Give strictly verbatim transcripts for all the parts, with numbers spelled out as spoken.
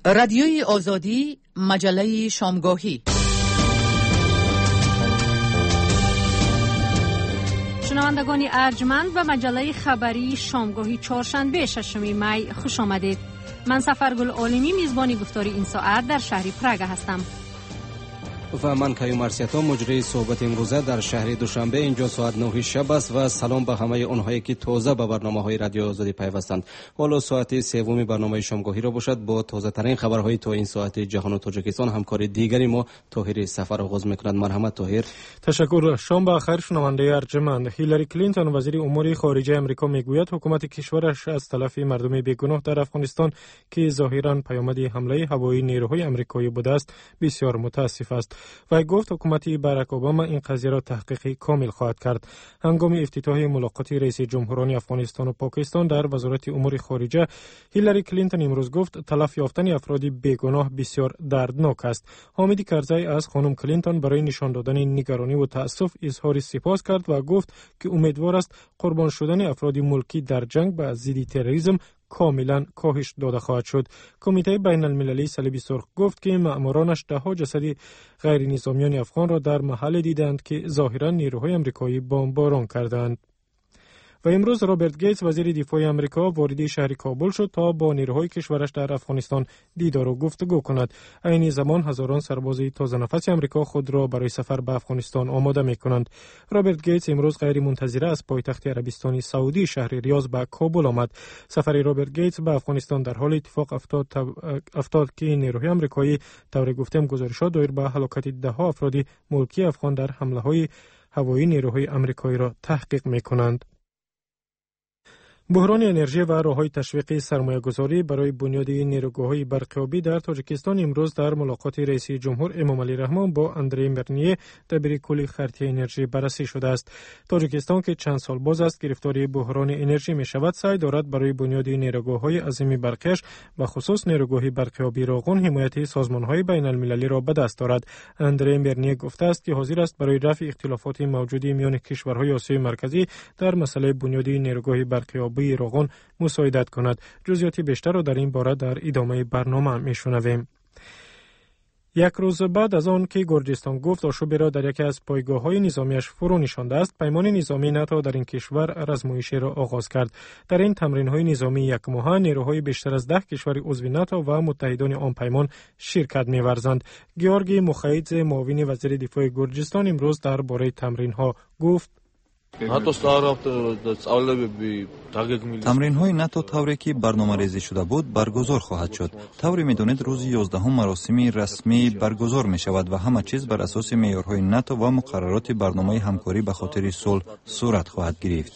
رادیوی آزادی، مجله شامگاهی. شنوندگان ارجمند و مجله خبری شامگاهی چهارشنبه ششم می خوش آمدید. من سفرگل عالمی میزبانی گفتاری این ساعت در شهر پراگ هستم. و من کیوم مرسیتا مجری صحبت امروزه در شهر دوشنبه. اینجا ساعت نه شب است و سلام به همه اونهایی که تازه به برنامه‌های رادیو آزادی پیوستند. حالا ساعت سوم برنامه شامگاهی را باشد. با تازه ترین خبرهای تا این ساعت جهان و تاجیکستان همکاری دیگری ما طاهر سفر آغاز می‌کند. مرحمت طاهر. تشکر. شام بخیر شنونده ارجمند. هیلاری کلینتون وزیر امور خارجه آمریکا میگوید حکومت کشورش از تلف مردم بیگناه در افغانستان که ظاهراً پیامد حمله هوایی نیروهای آمریکایی بوده است بسیار متاسف است. و گفت حکومت باراک اوباما این قضیه را تحقیق کامل خواهد کرد. هنگام افتتاح ملاقات رئیس جمهوران افغانستان و پاکستان در وزارت امور خارجه، هیلاری کلینتون امروز گفت تلف یافتن افراد بیگناه بسیار دردناک است. حامد کرزی از خانم کلینتون برای نشان دادن نگرانی و تأسف اظهار سپاس کرد و گفت که امیدوار است قربان شدن افراد ملکی در جنگ با ضد تروریسم کاملا کاهش داده خواهد شد. کمیته بین المللی صلیب سرخ گفت که مأمورانش ده ها جسد غیر نظامیان افغان را در محل دیدند که ظاهرا نیروهای آمریکایی بمباران کردند. و امروز رابرت گیتس وزیر دفاع آمریکا وارد شهر کابل شد تا با نیروهای کشورش در افغانستان دیدار و گفتگو کند. عین زمان هزاران سرباز تازه نفس آمریکا خود را برای سفر به افغانستان آماده می کنند. رابرت گیتس امروز غیر منتظره از پایتخت عربستان سعودی شهر ریاض به کابل آمد. سفر رابرت گیتس به افغانستان در حال اتفاق افتاد, افتاد که نیروهای آمریکایی طور گفتم گزارشات دایر به هلاکت ده ها افراد ملکی افغان در حمله های هوایی نیروهای آمریکایی را تحقیق می کنند. بحران انرژی و راه‌های تشویق سرمایه‌گذاری برای بنیاد نیروگاه‌های برقیابی در تاجیکستان امروز در ملاقات رئیس جمهور امامعلی رحمان با اندری مرنیه دبیر کل خرطی انرژی بررسی شده است. تاجیکستان که چند سال باز است گرفتار بحران انرژی می‌شود، سعی دارد برای بنیاد نیروگاه‌های عظیم برقیش و خصوص نیروگاه برقیابی راغون حمایت سازمان‌های بین‌المللی را به دست دارد. اندری مرنیه گفته است که حاضر است برای رفع اختلافات موجود میان کشورهای آسیای مرکزی در مسئله بنیاد نیروگاه برقیابی راغون مساعدت کند. جزئیات بیشتر را در این باره در ادامه برنامه میشنویم. یک روز بعد از آن که گرجستان گفت آشوبی را در یکی از پایگاه‌های نظامیش فرو نشانده است، پیمان نظامی ناتو در این کشور رزمایشی را آغاز کرد. در این تمرین‌های نظامی یک ماهه نیروهای بیشتر از ده کشور عضو ناتو و متحدان آن پیمان شرکت می‌ورزند. گیورگی مخایدزه معاون وزیر دفاع گرجستان امروز درباره تمرین‌ها گفت: تمرین های ناتو طوری که برنامه ریزی شده بود برگزار خواهد شد. طوری میدونید روز یازدهم مراسمی رسمی برگزار می شود و همه چیز بر اساس معیارهای ناتو و مقررات برنامه همکاری به خاطر صلح صورت خواهد گرفت.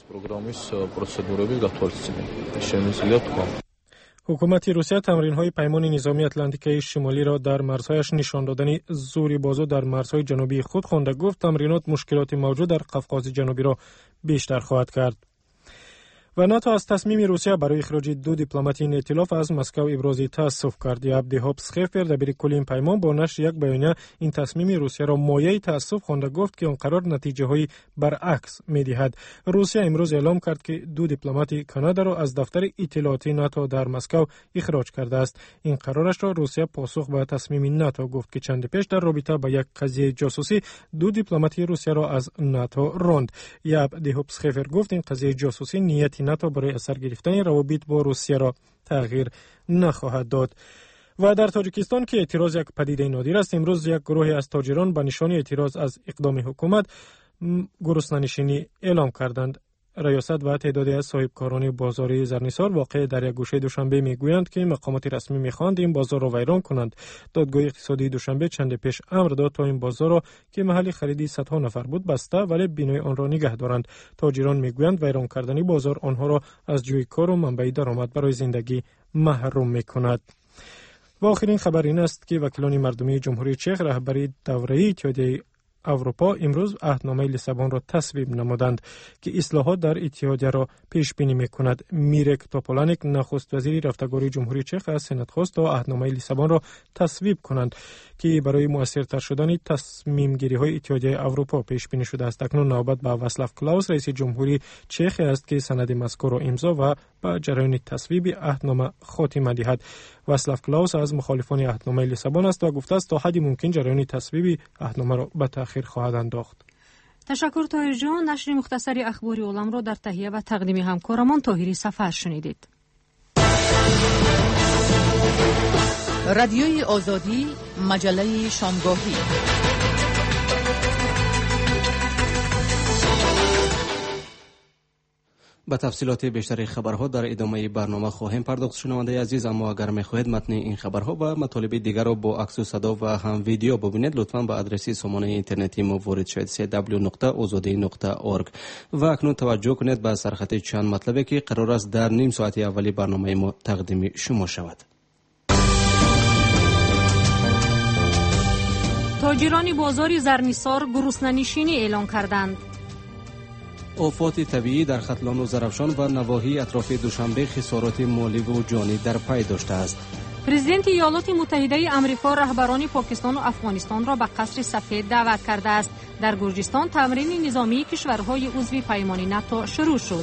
حکومت روسیه تمرین‌های پیمان نظامی اتلانتیک شمالی را در مرزهایش نشان دادن زوری بازو در مرزهای جنوبی خود خوانده. گفت تمرینات مشکلات موجود در قفقاز جنوبی را بیشتر خواهد کرد. و ناتو از تصمیم روسیه برای اخراج دو دیپلمات این ائتلاف از مسکو ابراز تأسف کرد. یابدی هابسخفر دبیر کل این پیمان با نشر یک بیانیه این تصمیم روسیه را مایه تأسف خوانده. گفت که آن قرار نتیجه های برعکس می‌دهد. روسیه امروز اعلام کرد که دو دیپلمات کانادا را از دفتر اطلاعاتی ناتو در مسکو اخراج کرده است. این قرارش را روسیه پاسخ به تصمیم ناتو گفت که چند پیش در رابطه با یک قضیه جاسوسی دو دیپلمات روسیه را از ناتو راند. یابدی هابسخفر گفت این قضیه جاسوسی نیت ناتو برای اثر گرفتن روابط با روسیه را تغییر نخواهد داد. و در تاجیکستان که اعتراض یک پدیده نادر است، امروز یک گروه از تاجران به نشانه اعتراض از اقدام حکومت گرسنه‌نشینی اعلام کردند. ریاست و تعدادی از صاحبکاران بازار زرنیسار واقع در یک گوشه دوشنبه میگویند که مقامات رسمی میخواهند این بازار را ویران کنند. دادگاه اقتصادی دوشنبه چند پیش امر داد تا این بازار را که محل خریدی صدها نفر بود بسته ولی بینای آن را نگه دارند. تاجران میگویند ویران کردن بازار آنها را از جوی کار و منبع درآمد برای زندگی محروم میکند. و آخرین خبر این است که وکیلان مردمی جمهوری چک رهبری دوره اتحادیه اروپا امروز عهدنامه لیسابون را تصویب نمودند که اصلاحات در اتحادیه را پیش بینی می‌کند. میرک توپولانیک نخست وزیر رفتگاری جمهوری چک از سنت خواست تا عهدنامه لیسابون را تصویب کنند که برای مؤثرتر شدن تصمیم گیری های اتحادیه اروپا پیش بینی شده است. اکنون نوبت به واصلاف کلاوس رئیس جمهوری چک است که سند مذکور را امضا و به جریان تصویب عهدنامه خاتمه دهد. واصلاف کلاوس از مخالفان عهدنامه لیسابون است و گفته است تا حد ممکن جریان تصویب عهدنامه را به تأخیر خواهد انداخت. تشکر طاهر جان. نشر مختصری اخباری عالم را در تهیه و تقدیم همکارمان طاهری سفر شنیدید. رادیوی آزادی، مجله شامگاهی. به تفصیلات بیشتر خبرها در ادامه برنامه خواهیم پرداخت شنونده عزیز، اما اگر می‌خواهید متن این خبرها و مطالب دیگر را با عکس و صدا و هم ویدیو ببینید لطفاً به آدرس سامانه اینترنتی ما وارد شوید دبلیو دبلیو دبلیو نقطه آزادی نقطه اورگ و اکنون توجه کنید به سرخط چند مطلبی که قرار است در نیم ساعت اولی برنامه ما تقدیم شما شود. تاجران بازار زرنیسار گرسنه‌نشینی اعلان کردند. آفات طبیعی در ختلان و زرافشان و نواحی اطراف دوشنبه خسارات مالی و جانی در پی داشته است. پرزیدنت ایالات متحده آمریکا رهبران پاکستان و افغانستان را به قصر سفید دعوت کرده است. در گرجستان تمرین نظامی کشورهای عضو پیمان ناتو شروع شد.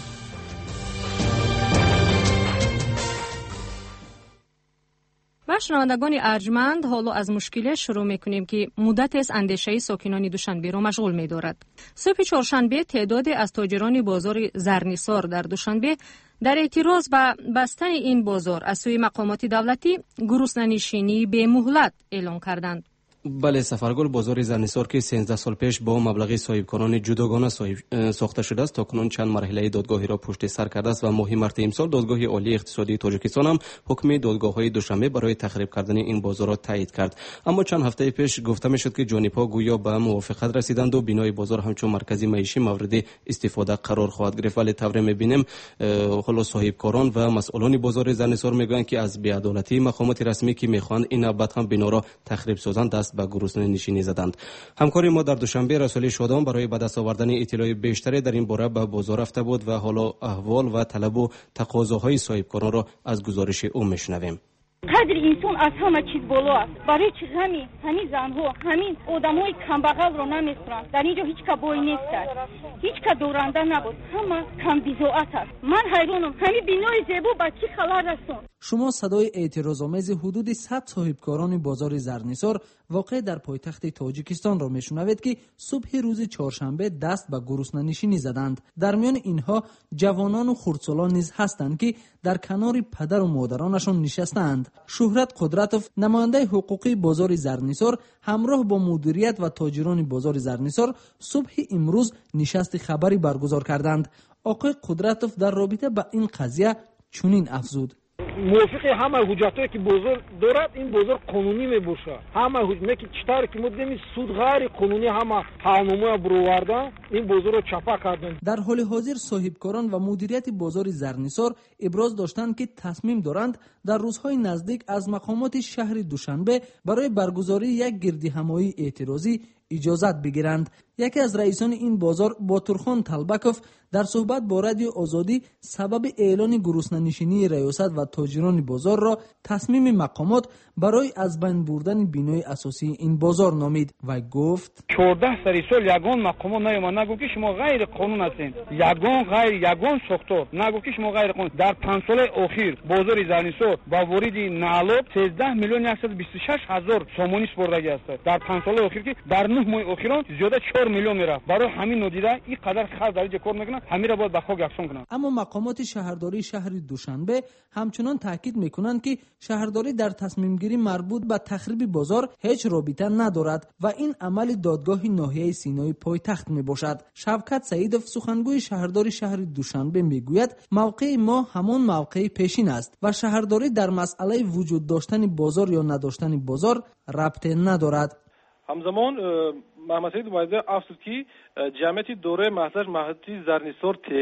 و شنوندگان ارجمند، حالا از مشکل شروع میکنیم که مدت از اندیشه ساکنان دوشنبه را مشغول می‌دارد. صبح چهارشنبه تعدادی از تاجران بازار زرنیسار در دوشنبه در اعتراض به بستن این بازار از سوی مقامات دولتی گرسنه‌نشینی به مهلت اعلان کردند. بله سفرگل، بازار زرنیسار که سیزده سال پیش با مبلغ صاحبکاران جداگانه ساخته شده است تا کنون چند مرحله دادگاهی را پشت سر کرده است و ماهی مارس امسال دادگاه عالی اقتصادی تاجیکستان هم حکم دادگاه‌های دوشنبه برای تخریب کردن این بازار را تایید کرد. اما چند هفته پیش گفته میشد که جانب‌ها گویا به موافقت رسیدند و بنای بازار همچون مرکزی معیشی مورد استفاده قرار خواهد گرفت. ولی طوری می‌بینیم حالا صاحبکاران و مسئولان بازار زرنیسار میگویند که از بی‌عدالتی مقامات رسمی که میخواهند این ابد هم بنا را تخریب سازند دست به گرسنه‌نشینی زدند. همکار ما در دوشنبه رسولی شادان برای به دست آوردن اطلاع بیشتری در این باره به بازار رفته بود و حالا احوال و طلب و تقاضاهای صاحبکاران را از گزارش او میشنویم. قدر انسان از همه چیز بالا است. برای چی همین همین زنها همین آدمای کمبغل رو نمیخورند؟ در اینجا هیچ کا بوی نیست، هیچ کا دورنده نبود، همه کم بی‌ذوقت است. من حیرانم همین بینای زیبا با چی خبر رسون؟ شما صدای اعتراض‌آمیز حدود صد صاحبکاران بازار زرنیسار واقع در پایتخت تاجیکستان را میشنوید که صبح روز چهارشنبه دست به گرسنه‌نشینی زدند. در میان اینها جوانان و خردسالان نیز هستند که در کنار پدر و مادرانشان نشستند. شهرت قدرتوف نماینده حقوقی بازار زرنیسار همراه با مدیریت و تاجران بازار زرنیسار صبح امروز نشست خبری برگزار کردند. آقای قدرتوف در رابطه با این قضیه چنین افزود: موافق همه حجتایی که بازار دارد این بازار قانونی میباشه. همه حجت که چطور که مدمی سود غیر قانونی همه حالنامه برآوردن این بازار رو چپا کردن. در حال حاضر صاحبکاران و مدیریت بازار زرنیسار ابراز داشتند که تصمیم دارند در روزهای نزدیک از مقامات شهر دوشنبه برای برگزاری یک گردهمایی اعتراضی اجازت بگیرند. یکی از رئیسان این بازار باتورخان طلبکوف در صحبت با رادیو آزادی سبب اعلان گرسنه‌نشینی ریاست و تاجران بازار را تصمیم مقامات برای از بین بردن بنای اساسی این بازار نامید و گفت: چهارده سال سال یگان مقامات نیامد نگو که شما غیر قانون هستین، یگان غیر یگان ساختار نگو که شما غیر قانون. در پنج سال اخیر بازار زرنیسار با ورود نالوب سیزده میلیون صد و بیست و شش هزار سامانی سپردگی است. در پنج سال اخیر که در نه ماه اخیران زیاده چهار میلیون میرفت. برای همین نادیده این قدر خرج در کار میکنن، همین را باید به خاک یکسان کنن. اما مقامات شهرداری شهر دوشنبه همچنان تاکید میکنند که شهرداری در تصمیم گیری مربوط به تخریب بازار هیچ رابطه ندارد و این عمل دادگاه ناحیه سینای پایتخت میباشد. شوکت سعیدوف سخنگوی شهرداری شهر دوشنبه میگوید موقع ما همان موقع پیشین است و شهرداری در مسئله وجود داشتن بازار یا نداشتن بازار ربطی ندارد. همزمان محمد سعید اومده افسود که جمعیت دوره محضر محلی زرنیسار ته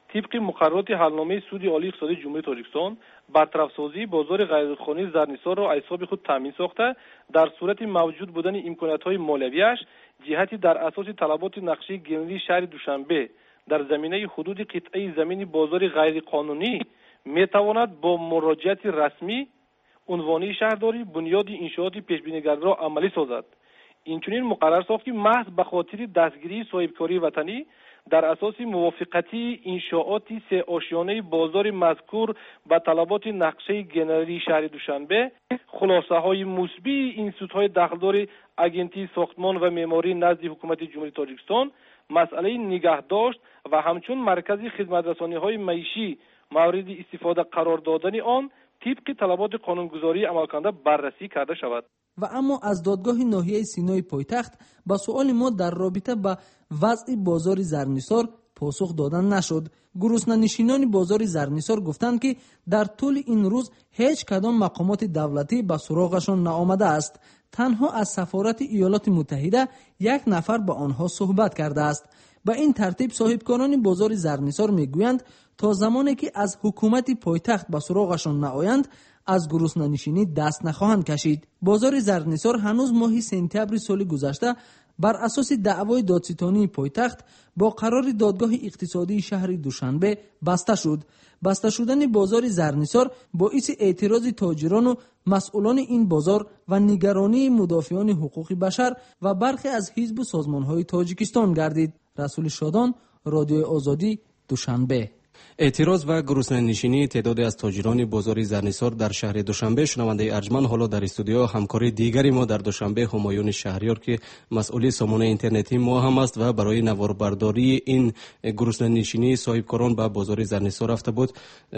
طبق مقررات حلنامه سود عالی اقتصادی جمهوری تاجیکستان برطرف‌سازی بازار غیرقانونی زرنیسار را از حساب خود تامین ساخته در صورت موجود بودن امکانات‌های مالیویش جهتی در اساس طلبات نقشه گنری شهر دوشنبه در زمینه حدود قطعه زمین بازار غیرقانونی میتواند با مراجعت رسمی عنوانی شهرداری بنیاد انشاءات پیشبینی‌گرده را عملی سازد. اینچنین مقرر ساخت که محض به خاطر دستگیری صاحبکاری وطنی در اساس موافقتی انشاءات سه آشیانه بازار مذکور به طلبات نقشه گنری شهر دوشنبه خلاصه های مثبی این سودهای دخلدار اجنسی ساختمان و معماری نزد حکومت جمهوری تاجیکستان مسئله نگهداشت و همچون مرکزی خدمترسانی های معیشی مورد استفاده قرار دادن آن طبق طلبات قانونگذاری عملکننده بررسی کرده شود. و اما از دادگاه ناحیه سینای پایتخت با سؤال ما در رابطه با وضع بازار زرنیسار پاسخ دادن نشد. گرسنه‌نشینان بازار زرنیسار گفتند که در طول این روز هیچ کدام مقامات دولتی به سراغشان نآمده است. تنها از سفارت ایالات متحده یک نفر با آنها صحبت کرده است. به این ترتیب صاحبکاران بازار زرنیسار میگویند تا زمانی که از حکومت پایتخت به سراغشان نآیند از گرسنه‌نشینی دست نخواهند کشید. بازار زرنیسار هنوز ماه سپتامبر سال گذشته بر اساس دعوای دادستانی پایتخت با قرار دادگاه اقتصادی شهر دوشنبه بسته شد. بسته شدن بازار زرنیسار باعث اعتراض تاجران و مسئولان این بازار و نگرانی مدافعان حقوق بشر و برخی از حزب و سازمان‌های تاجیکستان گردید. رسول شادان، رادیو آزادی، دوشنبه. اعتراض و گرسنه‌نشینی تعدادی از تاجران بازار زرنیسار در شهر دوشنبه. شنونده ارجمند حالا در استودیو همکاری دیگری ما در دوشنبه همایون شهریار که مسئول سامانه اینترنتی ما هم است و برای نواربرداری این گرسنه‌نشینی صاحبکاران به بازار زرنیسار رفته بود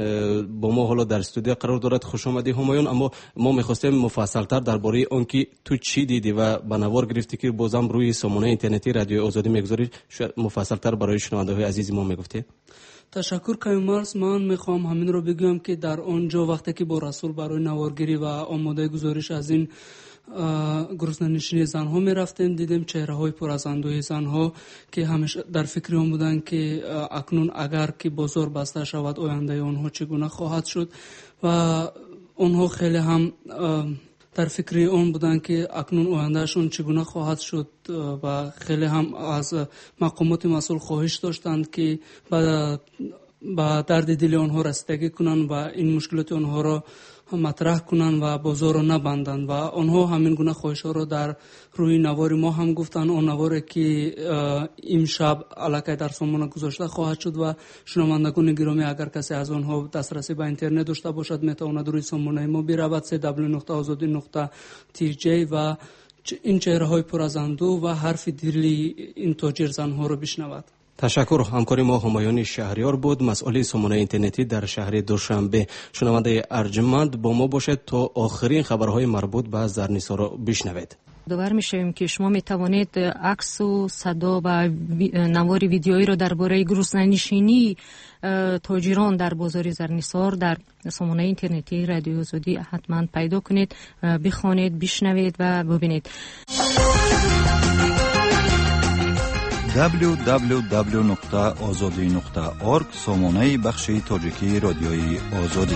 با ما حالا در استودیو قرار دارد. خوش آمدی همایون. اما ما می‌خواستیم مفصل‌تر درباره آن که تو چی دیدی و به نوار گرفتی که بازم روی سامانه اینترنتی رادیو آزادی میگذاری مفصل‌تر برای شنونده‌های عزیز ما میگفتی. تشکر کایمارس. من میخوام همین رو بگم که در آنجا وقتی که با رسول برای نوارگیری و آماده گزارش از این گرسنه‌نشینی زنها میرفتیم دیدیم چهره های پر از اندوه زنها که همیشه در فکر آن بودن که اکنون اگر که بازار بسته شود آینده آنها چگونه خواهد شد و آنها خیلی هم در فکر اون بودن که اکنون آیندهشون چگونه خواهد شد و خیلی هم از مقامات مسئول خواهش داشتند که با درد دل آنها رسیدگی کنند و این مشکلات آنها را مطرح کنند و بازار را نبندند و آنها همین گونه خواهش ها را در روی نوار ما هم گفتند. اون نواری که امشب علاقه در سامانه گذاشته خواهد شد و شنوندگان گرامی اگر کسی از آنها دسترسی به اینترنت داشته باشد میتواند روی سامانه ما برود دبلیو دبلیو دبلیو نقطه آزادی نقطه تی جی و این چهره های پر از اندوه و حرف دلی این تاجر زنها را بشنود. تشکر. همکاری ما همایون شهریار بود، مسئول سامانه اینترنتی در شهر دوشنبه. شنونده ارجمند با ما باشد تا آخرین خبرهای مربوط به زرنیسار را بشنوید. باور می‌شویم که شما می‌توانید عکس و صدا و نوار ویدیویی را درباره گرسنه‌نشینی تاجران در بازار زرنیسار در سامانه اینترنتی رادیو آزادی حتما پیدا کنید، بخوانید، بشنوید و ببینید. دبلیو دبلیو دبلیو نقطه آزادی نقطه اورگ سامانه بخش تاجیکی رادیوی آزادی.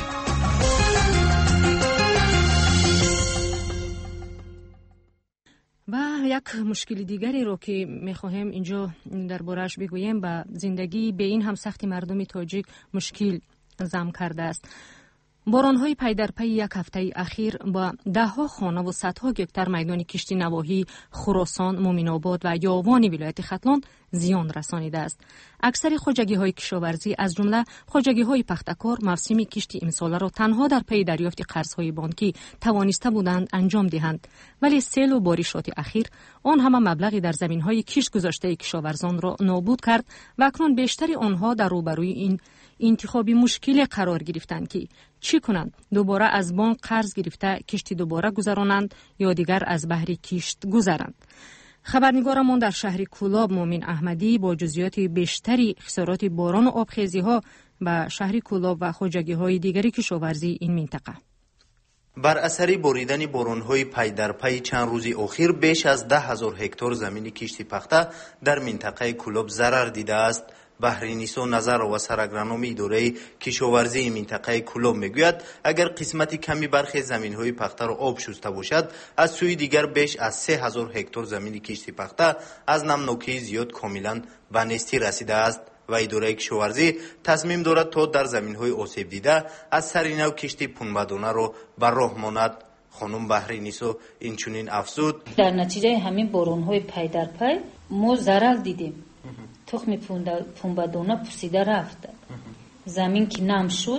و یک مشکل دیگری رو که میخواهم اینجا درباره‌اش بگویم و زندگی به این هم سختی مردم تاجیک مشکل زم کرده است. باران‌های پی در پی یک هفته اخیر با ده‌ها خانه و صدها گکتر میدان کشتی نواحی خراسان، مومن‌آباد و یاوان ولایت ختلان زیان رسانیده است. اکثر خواجگی‌های کشاورزی از جمله خواجگی‌های پختکار موسم کشتی امسال را تنها در پی دریافت قرض‌های بانکی توانسته بودند انجام دهند، ولی سیل و بارشات اخیر آن همه مبلغی در زمین‌های کشت گذاشته کشاورزان را نابود کرد و اکنون بیشتر آنها در روبروی این انتخابی مشکل قرار گرفتند که چی کنند؟ دوباره از بانک قرض گرفته کشتی دوباره گذرانند یا دیگر از بحر کشت گذرند. خبرنگارمان در شهر کولاب مومن احمدی با جزئیات بیشتری خسارات باران و آبخیزی‌ها به شهر کولاب و خواجگی‌های دیگری کشاورزی این منطقه. بر اثر بریدن باران‌های پی در پی چند روزی اخیر بیش از ده هزار هکتار زمین کشتی پخته در منطقه کولاب ضرر دیده است. بحرینیسو نظر و سرگرانومی اداره کشاورزی منطقه کلوب میگوید اگر قسمت کمی برخی زمین‌های پخته را آب شسته باشد، از سوی دیگر بیش از سه هزار هکتار زمین کشتی پخته از نمناکی زیاد کاملا به نیستی رسیده است و اداره کشاورزی تصمیم دارد تا در زمین‌های آسیب دیده از سر نو کشتی پنبه‌دانه را بر راه ماند. خانم بحرینیسو اینچنین افزود: در نتیجه همین بارون‌های پی در پی ما ضرر دیدیم. تخم پنبه‌دانه پوسیده رفت. زمین که نم شد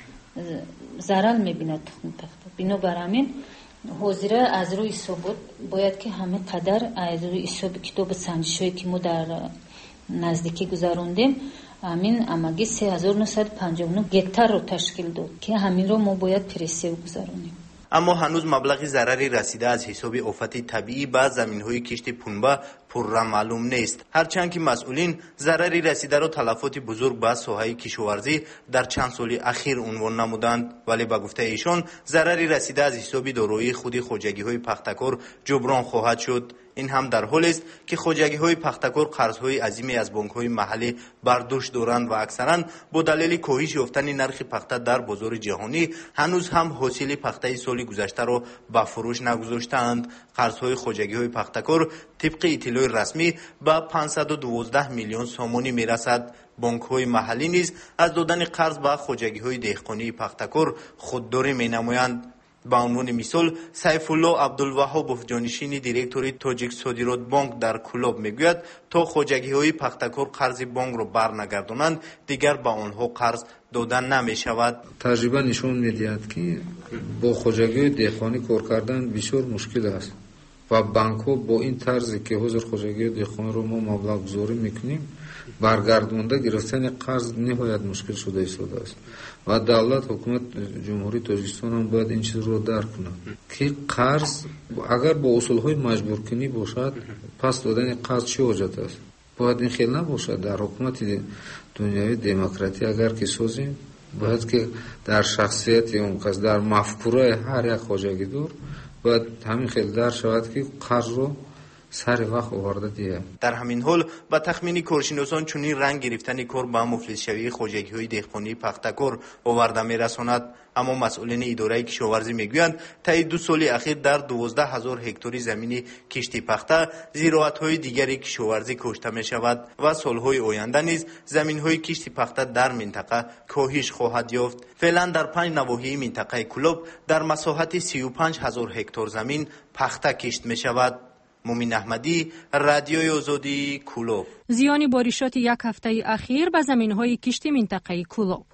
ضرر می‌بیند تخم پخته. بنابر همین حاضر از روی ثبوت باید که همه قدر از روی حساب کتاب سنجش‌هایی که ما در نزدیکی گذراندیم همین امگی سه هزار و نهصد و پنجاه و نه گکتار رو تشکیل داد که همین رو ما باید پرسه گذرانیم. اما هنوز مبلغ ضرری رسیده از حساب آفت طبیعی به زمین‌های کشت پنبه پررا معلوم نیست، هرچند که مسئولین ضرری رسیده را تلفات بزرگ به ساحه کشاورزی در چند سال اخیر عنوان نمودند، ولی به گفته ایشان ضرری رسیده از حساب دارایی خود خوجگی‌های پختکار جبران خواهد شد. این هم در حالی است که خوجگی‌های پختکار قرض‌های عظیمی از بانک‌های محلی بر دوش دارند و اکثراً با دلیل کاهش یافتن نرخ پخته در بازار جهانی هنوز هم حاصل پخته سال گذشته را به فروش نگذاشتند. قرض‌های خوجگی‌های پختکار طبق اطلاع رسمی به پانصد و دوازده میلیون سومانی میرسد. بانک‌های محلی نیز از دادن قرض به خوجگی‌های دهقانی پختکار خودداری می‌نمایند. به عنوان مثال سیف الله عبدالوهاب جانشین دیرکتوری تاجیک صادرات بانک در کلوب میگوید تا خوجگی‌های پختکار قرض بانک را برنگردانند دیگر به آنها قرض دادن نمی شود. تجربه نشون می‌دهد که با خوجگی‌های دهقانی کار کردن بسیار مشکل است و بانک‌ها با این طرزی که حضور خوجگی‌های دهقانی رو ما مبلغ گذاری میکنیم برگردونده گرفتن قرض نهایت مشکل شده ایستاده است و دولت حکومت جمهوری تاجیکستان هم باید این چیز رو درک کند که قرض اگر با اصول‌های مجبور کنی باشد پس دادن قرض چه حاجت است؟ باید این خیلی نباشد. در حکومت دنیای دموکراتی اگر که سازیم باید که در شخصیت اون کس در مفکوره هر یک خوجگی‌دار باید همین خیلی در شود که قرض رو سر وقت آورده دیه. در همین حال با تخمین کارشناسان چنین رنگ گرفتن کار با مفلس شوی خوجگی‌های دهقانی پختکار آورده میرساند. اما مسئولین اداره کشاورزی میگویند طی دو سال اخیر در دوازده هزار هکتاری زمین کشتی پخته زراعت‌های دیگری کشاورزی کشته می شود و سال‌های آینده نیز زمین‌های کشتی پخته در منطقه کاهش خواهد یافت. فعلا در پنج نواحی منطقه کلوب در مساحت سی و پنج هزار هکتار زمین پخته کشت می شود. مومین احمدی، رادیوی آزادی، کلوب. زیان بارشات یک هفته اخیر به زمین‌های کشتی منطقه کلوب.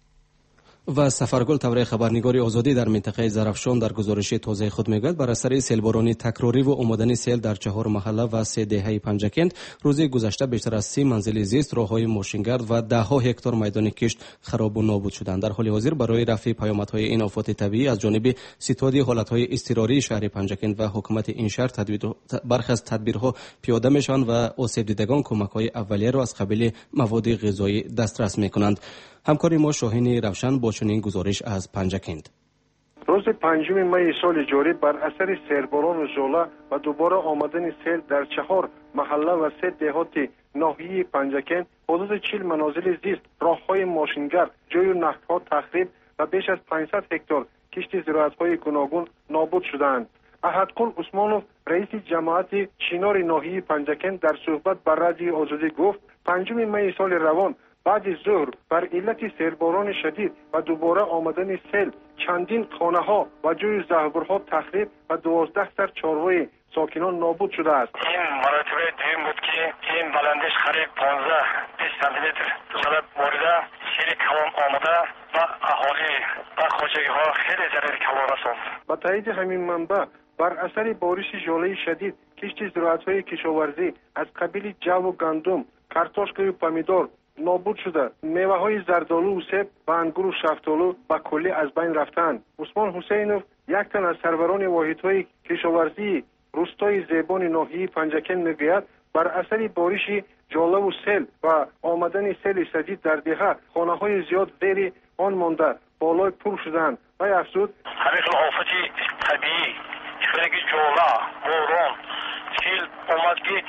و سفرگل توره خبرنگاری آزادی در منطقه زرافشان در گزارش تازه خود میگوید بر اثر سیلبارانی تکراری و آمدن سیل در چهار محله و سه دهه پنجکند روز گذشته بیشتر از سی منزل زیست، راههای ماشینگرد و ده ها هکتار میدان کشت خراب و نابود شدند. در حال حاضر برای رفع پیامدهای این آفات طبیعی از جانب ستاد حالتهای اضطراری شهر پنجکند و حکومت این شهر تدبیر برخی از تدبیرها پیاده میشوند و آسیب دیدگان کمک‌های اولیه را از قبیل مواد غذایی دسترس میکنند. همکاری ما شاهین روشن با چنین گزارش از پنجکند. روز پنجم می سال جاری بر اثر سیلباران و ژوله و دوباره آمدن سیل در چهار محله و سه دهات ناحیه پنجکند حدود چهل منازل زیست، راههای ماشینگرد، جای و نهرها تخریب و بیش از پانصد هکتار کشت زراعت‌های گوناگون نابود شدند. احدقل عثمانوف رئیس جماعت چینار ناحیه پنجکند در صحبت با رادیو آزادی گفت پنجم می سال روان بعد ظهر بر علت سیلباران شدید و دوباره آمدن سیل چندین خانه ها و جای زهبرها تخریب و دوازده سر چاروای ساکنان نابود شده است. این مراتبه دویم بود که این بلندش قریب پانزده بیست سانتی متر سالت بوریده سیل کلان آمده و اهالی و خوجگی ها خیلی ضرر کلان رساند. با تایید همین منبع بر اثر بارش ژوله شدید کشت زراعت‌های کشاورزی از قبیل جو و گندم، کارتوشک و پامیدور نابود شده. میوه های زردالو و سیب و انگور و شفتالو با کلی از بین رفتند. عثمان حسینوف یک تن از سروران واحدهای کشاورزی روستای زیبان ناحیه پنجکند میگوید بر اثر بارش ژوله و سیل و آمدن سیل شدید در دهه خانه های زیاد زیر آن مانده بالای پل شدند و افزود همین آفت طبیعی خیلی ژوله، باران، سیل آمد که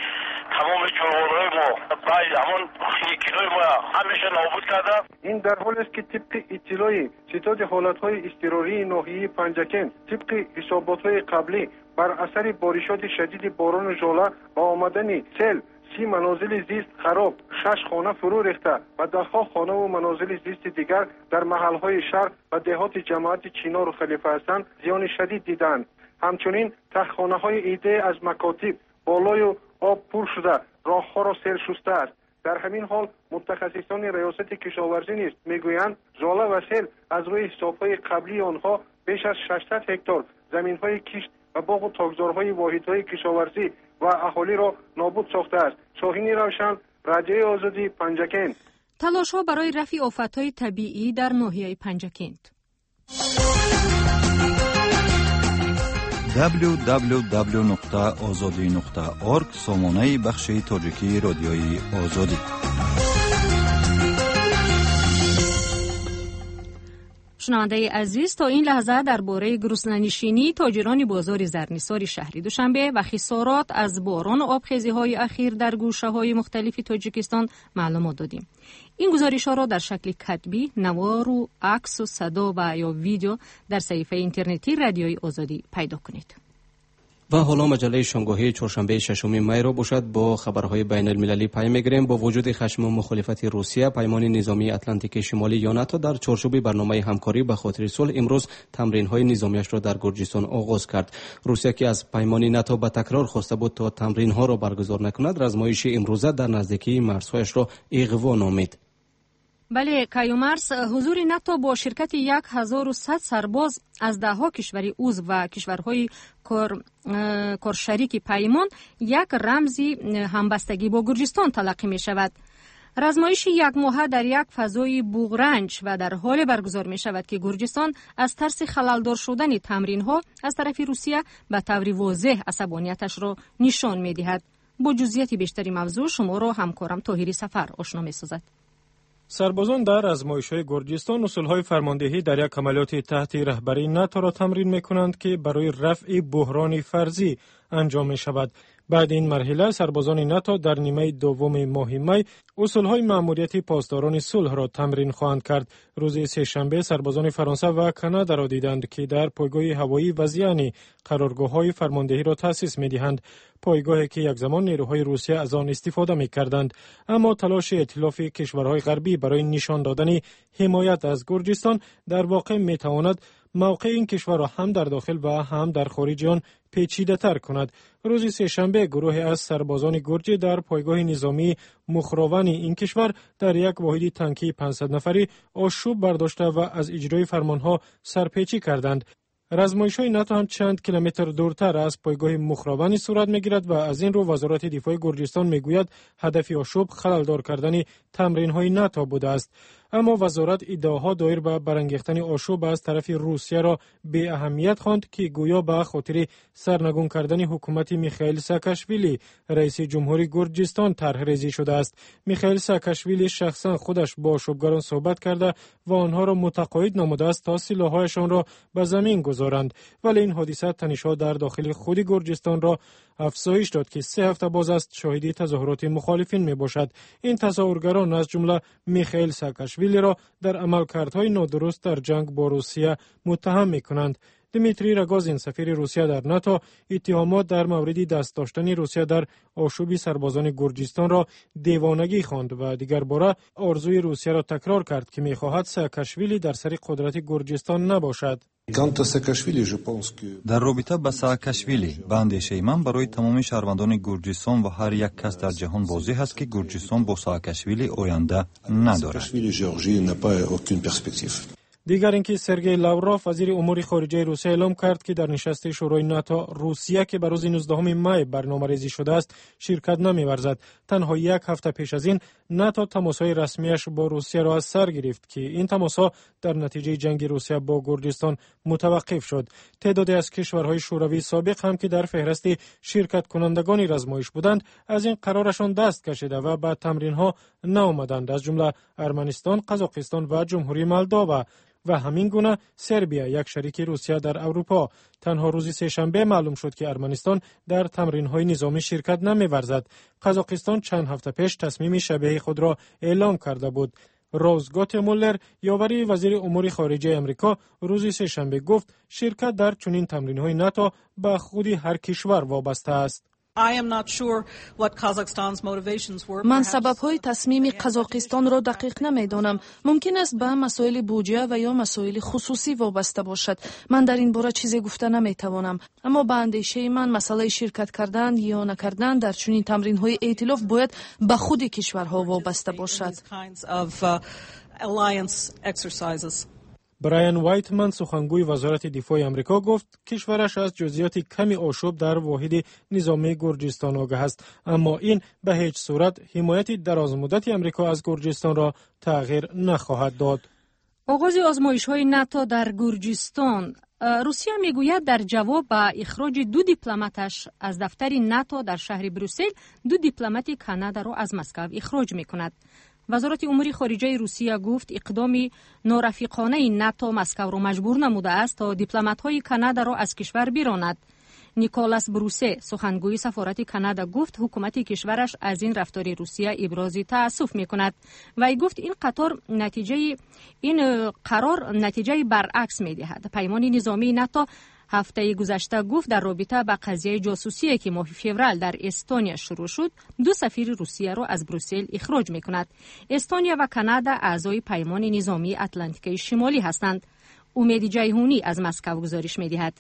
تمام جانورهای ما و همون کیلوی ما همیشه نابود کرده. این در حالی است که طبق اطلاع ستاد حالتهای اضطراری ناحیه پنجکن طبق حسابات‌های قبلی بر اثر بارشات شدید باران ژوله و آمدن سیل سی منازل زیست خراب، شش خانه فرو ریخته و دهها خانه و منازل زیست دیگر در محلهای شهر و دهات جماعت چینار و خلیفه حسن زیان شدید دیدند. همچنین تخخانه‌های ایده از مکاتب بالای و آب پر شده، راه‌ها را سیل شسته است. در همین حال متخصصان ریاست کشاورزی نیز میگویند ژوله و سیل از روی حساب‌های قبلی آنها بیش از ششصد هکتار زمین‌های کشت و باغ و تاکزارهای واحدهای کشاورزی و اهالی را نابود ساخته است. شاهین روشن، رادیوی آزادی، پنجکند. تلاش‌ها برای رفع آفت‌های طبیعی در ناحیه پنجکند. دبلیو دبلیو دبلیو نقطه آزادی نقطه اورگ سامانه بخش تاجیکی رادیوی آزادی. شنونده عزیز، تا این لحظه درباره گرسنه‌نشینی تاجران بازار زرنیسار شهر دوشنبه و خسارات از باران و آبخیزی‌های اخیر در گوشه‌های مختلف تاجیکستان معلومات دادیم. این گزارش‌ها را در شکل کتبی، نوار و عکس و صدا و یا ویدیو در صفحه اینترنتی رادیوی آزادی پیدا کنید. و حالا مجله شنبه چهارشنبه ششم می را باشد با خبرهای بین المللی پی میگیریم. با وجود خشم و مخالفت روسیه، پیمان نظامی اتلانتیک شمالی یا ناتو در چارچوب برنامه همکاری به خاطر صلح امروز تمرین‌های نظامیش را در گرجستان آغاز کرد. روسیه که از پیمان ناتو به تکرار خواسته بود تا تمرین‌ها را برگزار نکند، رزمایش امروزه در نزدیکی مرزهایش را اغوا نامید. بله کایومرس، حضور ناتو با شرکت هزار و صد سرباز از دهها کشور عضو و کشورهای کار کارشریک پیمان یک رمزی همبستگی با گرجستان تلقی می شود. رزمایش یک ماهه در یک فضای بوغرنج و در حال برگزار می شود که گرجستان از ترس خللدار شدن تمرین ها از طرف روسیه به طور واضح عصبانیتش را نشان می دهد. با جزئیات بیشتری موضوع شما را همکارم طاهری سفر آشنا می سازد. سربازان در آزمایش‌های گرجستان اصول‌های فرماندهی در یک عملیات تحت رهبری ناتو را تمرین می‌کنند که برای رفع بحران فرضی انجام می‌شود. بعد این مرحله سربازان ناتو در نیمه دوم ماه می اصول‌های مأموریت پاسداران صلح را تمرین خواهند کرد. روز سه‌شنبه سربازان فرانسه و کانادا را دیدند که در پایگاه هوایی وزیانی قرارگاه‌های فرماندهی را تأسیس می‌دهند. پایگاهی که یک زمان نیروهای روسیه از آن استفاده می‌کردند، اما تلاش ائتلاف کشورهای غربی برای نشان دادن حمایت از گرجستان در واقع می‌تواند موقع این کشور را هم در داخل و هم در خارج آن پیچیده تر کند. روز سه‌شنبه گروهی از سربازان گرجی در پایگاه نظامی مخروان این کشور در یک واحد تانکی پانصد نفری آشوب برداشته و از اجرای فرمانها سرپیچی کردند. رزمایش‌های ناتو هم چند کیلومتر دورتر از پایگاه مخروانی صورت می‌گیرد و از این رو وزارت دفاع گرجستان می‌گوید هدف آشوب خلل‌دار کردن تمرین‌های ناتو بوده است. اما وزارت ادعاها دایر به برانگیختن آشوب از طرف روسیه را به اهمیت خواند که گویا به خاطر سرنگون کردن حکومت میخائیل ساکاشویلی رئیس جمهوری گرجستان طرح ریزی شده است. میخائیل ساکاشویلی شخصا خودش با آشوبگران صحبت کرده و آنها را متقاعد نموده است تا سلاح‌هایشان را به زمین گذارند، ولی این حادثه تنش‌ها در داخل خود گرجستان را افزایش داد که سه هفته باز است شاهد تظاهرات مخالفین می باشد. این تظاهرگران از جمله میخائیل ساکاشویلی را در عملکردهای نادرست در جنگ با روسیه متهم می کنند. دمیتری راگوزین سفیر روسیه در ناتو اتهامات در مورد دست داشتن روسیه در آشوب سربازان گرجستان را دیوانگی خواند و دیگر باره آرزوی روسیه را تکرار کرد که می‌خواهد ساکاشویلی در سر قدرت گرجستان نباشد. در رابطه با ساکاشویلی به اندیشه من برای تمام شهروندان گرجستان و هر یک کس در جهان واضح است که گرجستان با ساکاشویلی آینده ندارد. دیگر اینکه سرگئی لاوروف وزیر امور خارجه روسیه اعلام کرد که در نشست شورای ناتو روسیه که به روز نوزدهم می برنامه‌ریزی شده است شرکت نمی‌ورزد. تنها یک هفته پیش از این ناتو تماس‌های رسمیش با روسیه را از سر گرفت که این تماس‌ها در نتیجه جنگ روسیه با گرجستان متوقف شد. تعدادی از کشورهای شوروی سابق هم که در فهرست شرکت کنندگان رزمایش بودند از این قرارشان دست کشیده و به تمرین‌ها نآمدند، از جمله ارمنستان، قزاقستان و جمهوری مولداوا. و همین گونه سربیا یک شریک روسیه در اروپا. تنها روز سه‌شنبه معلوم شد که ارمنستان در تمرین‌های نظامی شرکت نمی‌ورزد. قزاقستان چند هفته پیش تصمیم شبیه خود را اعلام کرده بود. روز گوتمولر یاوری وزیر امور خارجه امریکا روز سه‌شنبه گفت شرکت در چنین تمرین‌های ناتو به خود هر کشور وابسته است. من سبب‌های تصمیم قزاقستان را دقیق نمی‌دانم. ممکن است به مسائل بودجه و یا مسائل خصوصی وابسته باشد. من در این باره چیزی گفته نمی‌توانم. اما به اندیشه من مسئله شرکت کردن یا نکردن در چنین تمرین‌های ائتلاف باید به خود کشورها وابسته باشد. برایان وایتمن سخنگوی وزارت دفاع آمریکا گفت کشورش از جزئیات کمی آشوب در واحد نظامی گرجستان آگاه است، اما این به هیچ صورت حمایت درازمدت آمریکا از گرجستان را تغییر نخواهد داد. آغاز آزمایش‌های ناتو در گرجستان. روسیه میگوید در جواب به اخراج دو دیپلماتش از دفتر ناتو در شهر بروسل، دو دیپلمات کانادا را از مسکو اخراج می‌کند. وزارت امور خارجه روسیه گفت اقدام نارفیقانه ناتو مسکو را مجبور نموده است تا دیپلمات‌های کانادا را از کشور بیراند. نیکولاس بروسه سخنگوی سفارت کانادا گفت حکومت کشورش از این رفتار روسیه ابراز تأسف می‌کند و ای گفت این قطار نتیجه این قرار نتیجه برعکس می‌دهد. پیمان نظامی ناتو هفته گذشته گفت در رابطه با قضیه جاسوسی که ماه فوریه در استونیا شروع شد، دو سفیر روسیه را از بروسل اخراج می‌کند. استونیا و کانادا اعضای پیمان نظامی اتلانتیک شمالی هستند. امید جیهونی از مسکو گزارش می‌دهد.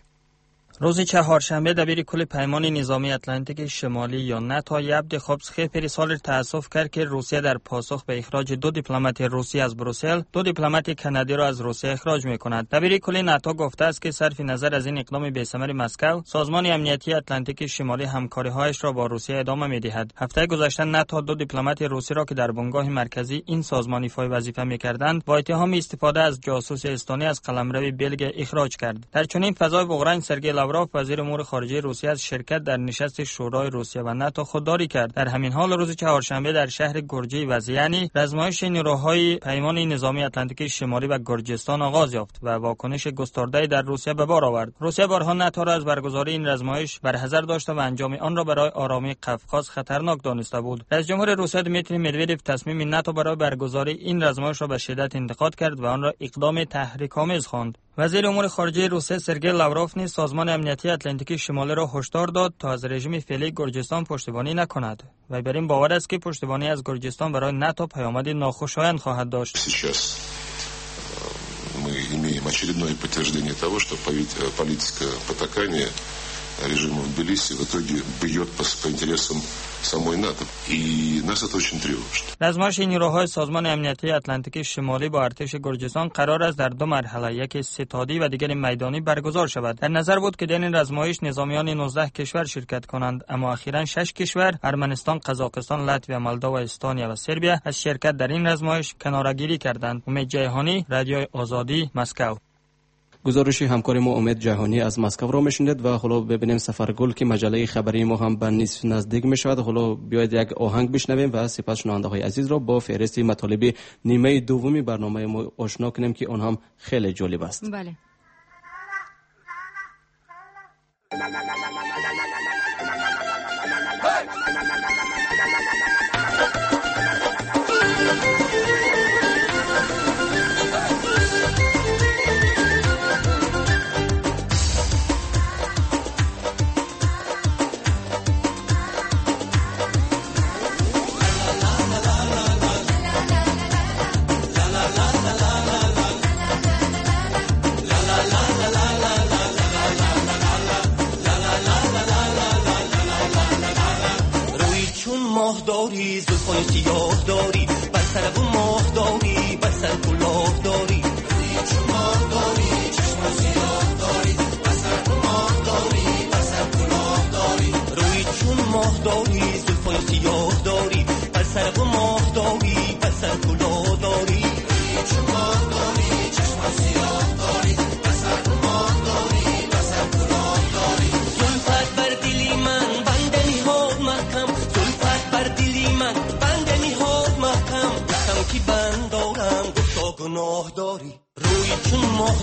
روز چهارشنبه دبیر کل پیمان نظامی اتلانتیک شمالی یا ناتو یبد خوبسخی پریسال تأسف کرد که روسیه در پاسخ به اخراج دو دیپلمات روسی از بروسل، دو دیپلمات کانادایی را از روسیه اخراج می‌کند. دبیر کل ناتو گفته است که صرف نظر از این اقدام بی‌ثمر مسکو، سازمان امنیتی اتلانتیک شمالی همکاری‌هایش را با روسیه ادامه می‌دهد. هفته گذشته ناتو دو دیپلمات روسی را که در بنگاه مرکزی این سازمان ایفای وظیفه می‌کردند، با اتهام استفاده از جاسوس استونی از قلمرو بلگ اخراج کرد. در چنین فضای بحران سرگئی لاوروف وزیر امور خارجه روسیه از شرکت در نشست شورای روسیه و ناتو خودداری کرد. در همین حال روز چهارشنبه در شهر گرجی وزیانی رزمایش نیروهای پیمان نظامی اتلانتیک شمالی و گرجستان آغاز یافت و واکنش گسترده در روسیه به بار آورد. روسیه بارها ناتو را از برگزاری این رزمایش برحذر داشته و انجام آن را برای آرامی قفقاز خطرناک دانسته بود. رئیس جمهور روسیه دمیتری مدودوف تصمیم ناتو برای برگزاری این رزمایش را به شدت انتقاد کرد و آن را اقدام تحریک‌آمیز خواند. وزیر امور خارجه روسیه سرگئی لاوروف نیز سازمان امنیتی اتلانتیک شمالی را هشدار داد تا از رژیم فعلی گرجستان پشتیبانی نکند و بر این باور است که پشتیبانی از گرجستان برای ناتو پیامد ناخوشایند خواهد داشت. Мы имеем очередное подтверждение того, что политика потакания режима в Тбилиси в итоге бьет по, по интересам самой НАТО. И нас это очень тревожит. رزمایش نیروهای سازمان امنیتی اتلانتیک شمالی با ارتش گرجستان قرار است در دو مرحله، یکی ستادی و دیگر میدانی برگزار شود. در نظر بود که در این رزمایش نظامیان نوزده کشور شرکت کنند، اما اخیراً شش کشور ارمنستان، قزاقستان، لاتویا، مولداوا، استونیا و سربیا از شرکت در این رزمایش کناره‌گیری کردند. امید جیهانی، رادیوی آزادی، مسکو. گزارش همکار ما امید جهانی از مسکو را میشنید و حالا ببینیم سفرگل که مجله خبری ما هم به نصف نزدیک می شود. حالا بیاید یک آهنگ بشنویم و سپس شنونده های عزیز را با فهرست مطالب نیمه دومی برنامه ما آشنا کنیم که آن هم خیلی جالب است. بله. داری زلفان سیاه داری بر سر و ماه داری بر سر کلاه داری چون ماه داری چشم سیاه داری بر سر و ماه داری بر سر کلاه داری روی چون ماه داری زلفان سیاه داری بر سر و ماه داری بر سر کلاه داری چون ماه داری چشم سیاه داری بر سر و ماه داری بر سر کلاه داری زلفت بر دلی من بنده نهاد محکم زلفت بر دلی من بنده نهاد محکم گفتم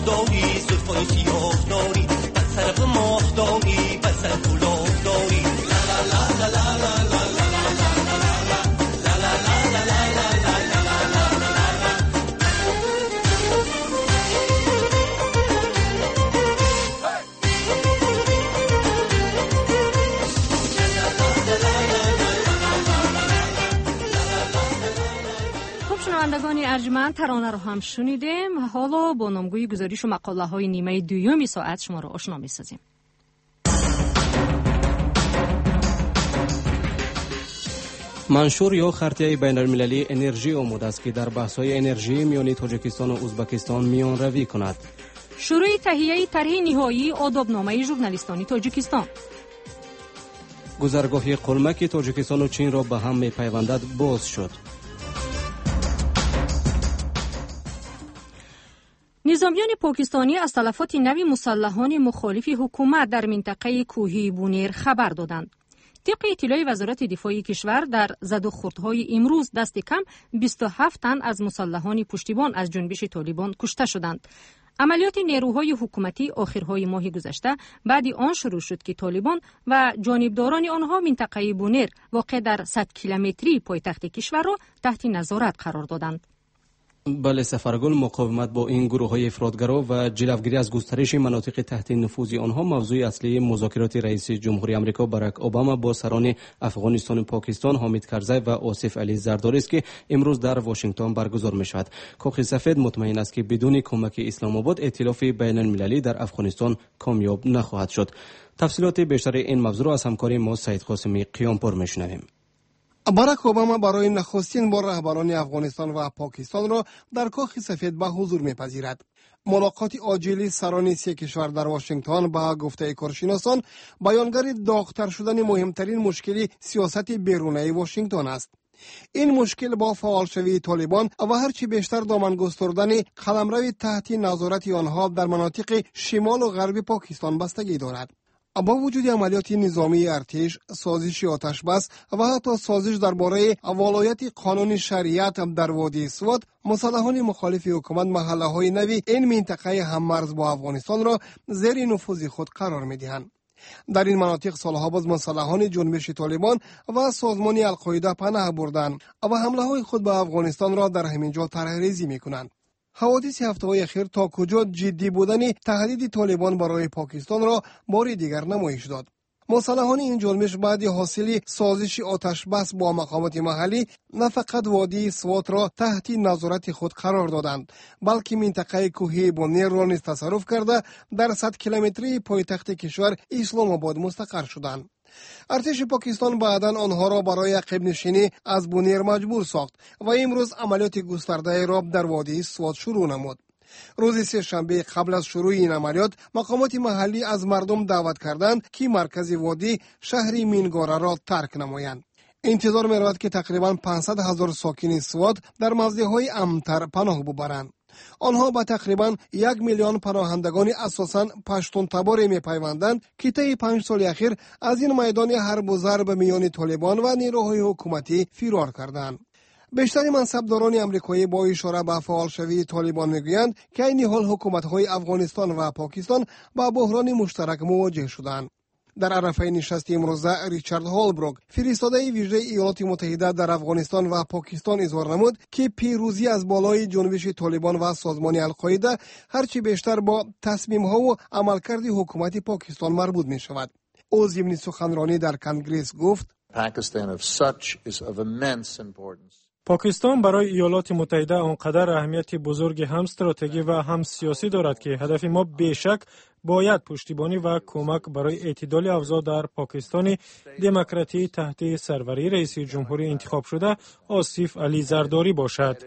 داری زلفای سیاه داری بر سر ماه داری بر سر کلاه داری لا لا لا لا لا لا شنوندگان ارجمند ترانه رو هم شنیدیم. حالا با نامگوی گزارش و مقاله های نیمه دویمی ساعت شما رو آشنا می سازیم. منشور یا خرطیه بین المللی انرژی آموده است که در بحث های انرژی میان تاجیکستان و ازبکستان میان روی کند. شروع تهیه طرح نهایی آدابنامه ژورنالیستان تاجیکستان. گذرگاه قلمک تاجیکستان و چین را به هم میپیوندد باز شد. نظامیان پاکستانی از تلفات نوی مسلحان مخالف حکومت در منطقه کوهی بونیر خبر دادند. طبق اطلاع وزارت دفاع کشور در زد و خوردهای امروز دست کم بیست و هفت تن از مسلحان پشتیبان از جنبش طالبان کشته شدند. عملیات نیروهای حکومتی آخرهای ماه گذشته بعد آن شروع شد که طالبان و جانبداران آنها منطقه بونیر واقع در صد کیلومتری پایتخت کشور را تحت نظارت قرار دادند. بله سفرگل، مقاومت با این گروه های افراطگرا و جلوگیری از گسترش مناطق تحت نفوذ آنها موضوع اصلی مذاکرات رئیس جمهوری آمریکا باراک اوباما با سران افغانستان و پاکستان حامد کرزی و آصف علی زرداری است که امروز در واشنگتن برگزار می شود. کاخ سفید مطمئن است که بدون کمک اسلام آباد ائتلاف بین المللی در افغانستان کامیاب نخواهد شد. تفصیلات بیشتر این موضوع را از همکار ما سعید قاسمی قیامپور میشنویم. باراک اوباما برای نخستین بار رهبران افغانستان و پاکستان را در کاخ سفید به حضور می‌پذیرد. ملاقات عاجل سران سه کشور در واشنگتن به گفته کارشناسان بیانگر داغ‌تر شدن مهمترین مشکل سیاست بیرونی واشنگتن است. این مشکل با فعالشوی طالبان و هرچی بیشتر دامن گستردن قلمرو تحت نظارت آنها در مناطق شمال و غرب پاکستان بستگی دارد. با وجود عملیات نظامی ارتش، سازش آتش بس و حتی سازش درباره ولایت قانون شریعت در وادی سوات، مسلحان مخالف حکومت محله‌های نوی این منطقه هممرز با افغانستان را زیر نفوذ خود قرار می‌دهند. در این مناطق سالها باز مسلحان جنبش طالبان و سازمان القاعده پناه بردند و حمله‌های خود به افغانستان را در همین جا طرح‌ریزی می‌کنند. حوادث هفته‌های اخیر تا کجا جدی بودن تهدید طالبان برای پاکستان را بار دیگر نمایش داد. مسلحان این جنبش بعد حاصل سازش آتش بس با مقامات محلی نه فقط وادی سوات را تحت نظارت خود قرار دادند، بلکه منطقه کوهی بونیر را نیز تصرف کرده در صد کیلومتری پایتخت کشور اسلام آباد مستقر شدند. ارتش پاکستان بعداً آنها را برای عقب نشینی از بونیر مجبور ساخت و امروز عملیات گسترده را در وادی سوات شروع نمود. روز سه شنبه قبل از شروع این عملیات مقامات محلی از مردم دعوت کردند که مرکز وادی شهر مینگاره را ترک نمایند. انتظار می رود که تقریباً پانصد هزار ساکن سوات در مزدهای امن‌تر پناه ببرند. آنها با تقریباً یک میلیون پناهندگان اساساً پشتون تباری می پیوندند که طی پنج سال اخیر از این میدان حرب و ضرب میان طالبان و نیروهای حکومتی فرار کردند. بیشتر منصبداران آمریکایی با اشاره به فعالشوی طالبان میگویند که این حال حکومت‌های افغانستان و پاکستان با بحران مشترک مواجه شدند. در عرفه نشست امروزه ریچارد هولبروک فرستاده ویژه ایالات متحده در افغانستان و پاکستان اظهار نمود که پیروزی از بالای جنبش طالبان و سازمان القاعده هرچی بیشتر با تصمیم‌ها و عملکرد حکومت پاکستان مربوط می شود. او ضمن سخنرانی در کنگره گفت پاکستان برای ایالات متحده آنقدر اهمیت بزرگی هم استراتژی و هم سیاسی دارد که هدف ما بیشک باید پشتیبانی و کمک برای اعتدال اوضاع در پاکستان دموکراتی تحت سروری رئیس جمهوری انتخاب شده آصف علی زرداری باشد.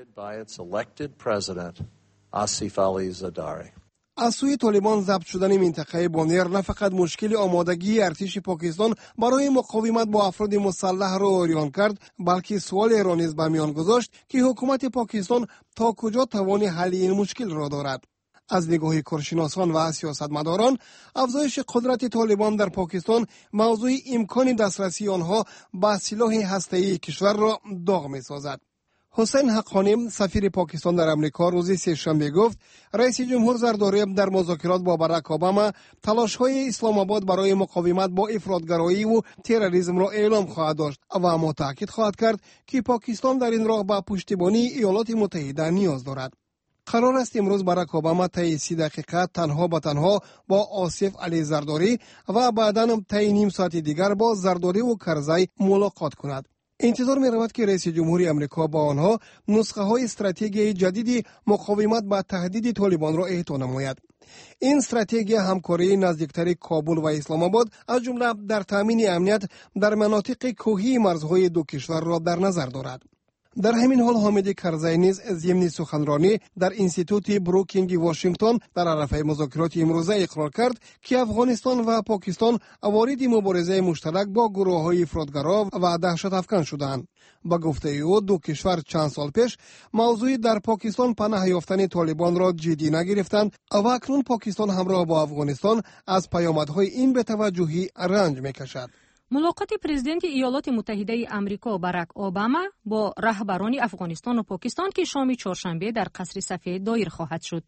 از سوی طالبان ضبط شدن منطقه بونیر نه فقط مشکل آمادگی ارتش پاکستان برای مقاومت با افراد مسلح را عریان کرد، بلکه سوال را نیز به میان گذاشت که حکومت پاکستان تا کجا توان حل این مشکل را دارد. از نگاه کارشناسان و سیاستمداران، افزایش قدرت طالبان در پاکستان موضوع امکان دسترسی آنها به سلاح هسته‌ای کشور را داغ می‌سازد. حسین حقانی سفیر پاکستان در امریکا روز سه‌شنبه گفت رئیس جمهور زرداری در مذاکرات با باراک اوباما تلاش‌های اسلام آباد برای مقاومت با افراطگرایی و تروریسم را اعلام خواهد داشت و اما تاکید خواهد کرد که پاکستان در این راه به پشتیبانی ایالات متحده نیاز دارد. قرار است امروز باراک اوباما طی سی دقیقه تنها به تنها با آصف علی زرداری و بعداً طی نیم ساعت دیگر با زرداری و کرزی ملاقات کند. انتظار می رود که رئیس جمهوری امریکا با آنها نسخه های استراتژی جدیدی مقاومت با تهدید طالبان را احاطه نماید. این استراتژی همکاری نزدیکتر کابل و اسلام آباد از جمله در تامین امنیت در مناطق کوهی مرزهای دو کشور را در نظر دارد. در همین حال حامد کرزی نیز ضمن سخنرانی در انستیتوت بروکینگ واشنگتن در عرصه مذاکرات امروزه اقرار کرد که افغانستان و پاکستان وارد مبارزه مشترک با گروه‌های افراطگرا و دهشت افکن شدند. با گفته او دو کشور چند سال پیش موضوع در پاکستان پناه یافتن طالبان را جدی نگرفتند و اکنون پاکستان همراه با افغانستان از پیامدهای این بی‌توجهی رنج می‌کشد. ملاقات پرزیدنت ایالات متحده آمریکا باراک اوباما با رهبران افغانستان و پاکستان که شام چهارشنبه در قصر سفید دایر خواهد شد.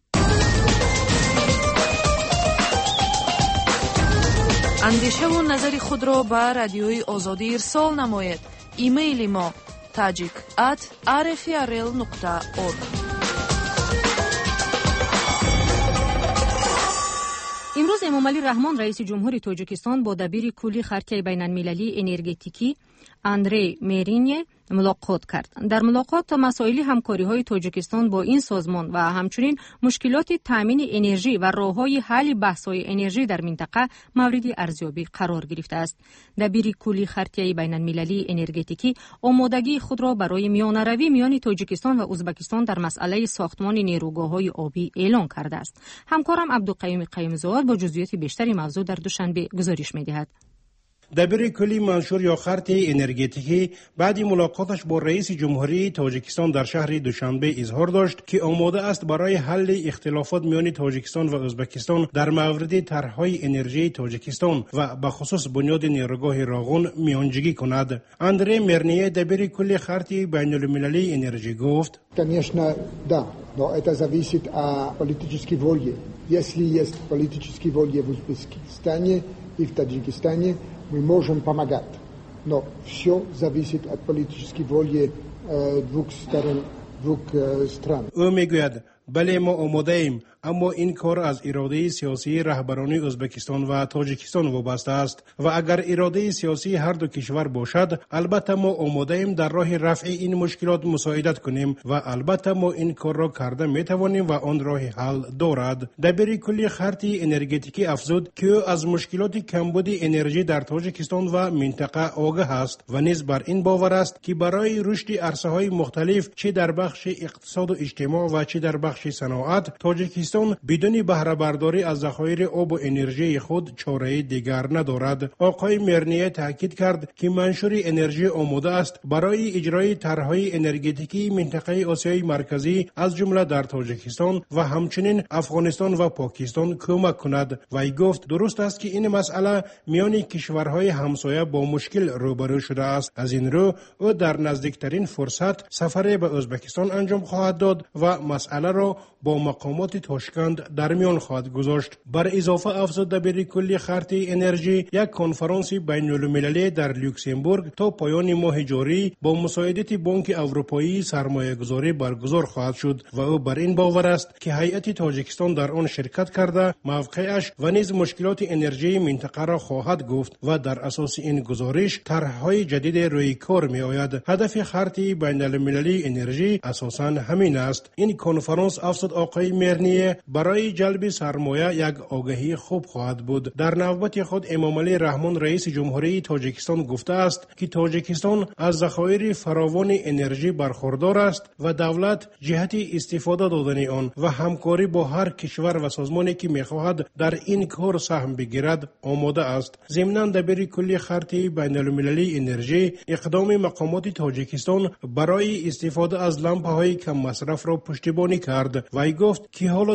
اندیشه و نظر خود را به رادیوی آزادی ارسال نمایید. ایمیل ما تاجیک ات آر اف ار ال نقطه اورگ. امروز امامعلی رحمان رئیس جمهور تاجیکستان با دبیر کلی خرطه بین المللی انرژتیکی اندری مرینیه ملاقات کرد. در ملاقات مسائل همکاری های تاجیکستان با این سازمان و همچنین مشکلات تامین انرژی و راههای حل بحث های انرژی در منطقه مورد ارزیابی قرار گرفته است. دبیر کلی خرطه بین المللی انرژتیکی آمادگی خود را برای میانه‌روی میان تاجیکستان و ازبکستان در مسئله ساختمان نیروگاه‌های آبی اعلان کرده است. همکارم عبدالقیوم قیمزاد با جزئیات بیشتری موضوع در دوشنبه گزارش می‌دهد. دبیر کلی منشور یا خرط انرژتیکی بعد ملاقاتش با رئیس جمهوری تاجیکستان در شهر دوشنبه اظهار داشت که آماده است برای حل اختلافات میان تاجیکستان و ازبکستان در مورد طرح‌های انرژی تاجیکستان و به خصوص بنیاد نیروگاه راغون میانجیگی کند. اندری مرنیه دبیر کلی خرط بین المللی انرژی گفت: Конечно, да, но это зависит от политической воли. Если есть политическая воля в Узбекистане и в Таджикистане, мы можем помогать. Но все зависит от политической воли э, двух сторон, двух э, стран. او میگوید بله ما آماده ایم، اما این کار از اراده سیاسی رهبران ازبکستان و تاجیکستان وابسته است و اگر اراده سیاسی هر دو کشور باشد البته ما آماده ایم در راه رفع این مشکلات مساعدت کنیم و البته ما این کار را کرده می توانیم و آن راه حل دارد. دبیر کلی خرط انرژتیکی افزود که او از مشکلات کمبود انرژی در تاجیکستان و منطقه آگاه است و نیز بر این باور است که برای رشد عرصه‌های مختلف چه در بخش اقتصاد و اجتماع و چه در بخش صنعت تاجیکستان بدون بهره برداری از ذخایر آب و انرژی خود چاره دیگر ندارد. آقای مرنیه تاکید کرد که منشور انرژی آماده است برای اجرای طرح‌های انرژتیکی منطقه آسیای مرکزی از جمله در تاجیکستان و همچنین افغانستان و پاکستان کمک کند. وی گفت درست است که این مسئله میان کشورهای همسایه با مشکل روبرو شده است. از این رو او در نزدیکترین فرصت سفر به ازبکستان انجام خواهد داد و مسئله را با مقامات تاشکند در میان خواهد گذاشت. بر اضافه افزود دبیر کلی خرط انرژی یک کنفرانس بین المللی در لوکسمبورگ تا پایان ماه جاری با مساعدت بانک اروپایی سرمایه گذاری برگزار خواهد شد و او بر این باور است که هیئت تاجیکستان در آن شرکت کرده موقعش و نیز مشکلات انرژی منطقه را خواهد گفت و در اساس این گزارش طرح‌های جدید روی کار می آید. هدف خرط بین المللی انرژی اساساً همین است. این کنفرانس افزود آقای مرنیه برای جلب سرمایه یک آگهی خوب خواهد بود. در نوبت خود امامعلی رحمان رئیس جمهوری تاجیکستان گفته است که تاجیکستان از ذخایر فراوان انرژی برخوردار است و دولت جهت استفاده دادن آن و همکاری با هر کشور و سازمانی که می‌خواهد در این کار سهم بگیرد آماده است. ضمناً دبیر کلی خرط بین المللی انرژی اقدام مقامات تاجیکستان برای استفاده از لامپ‌های کم مصرف را پشتیبانی کرد. وی گفت که حالا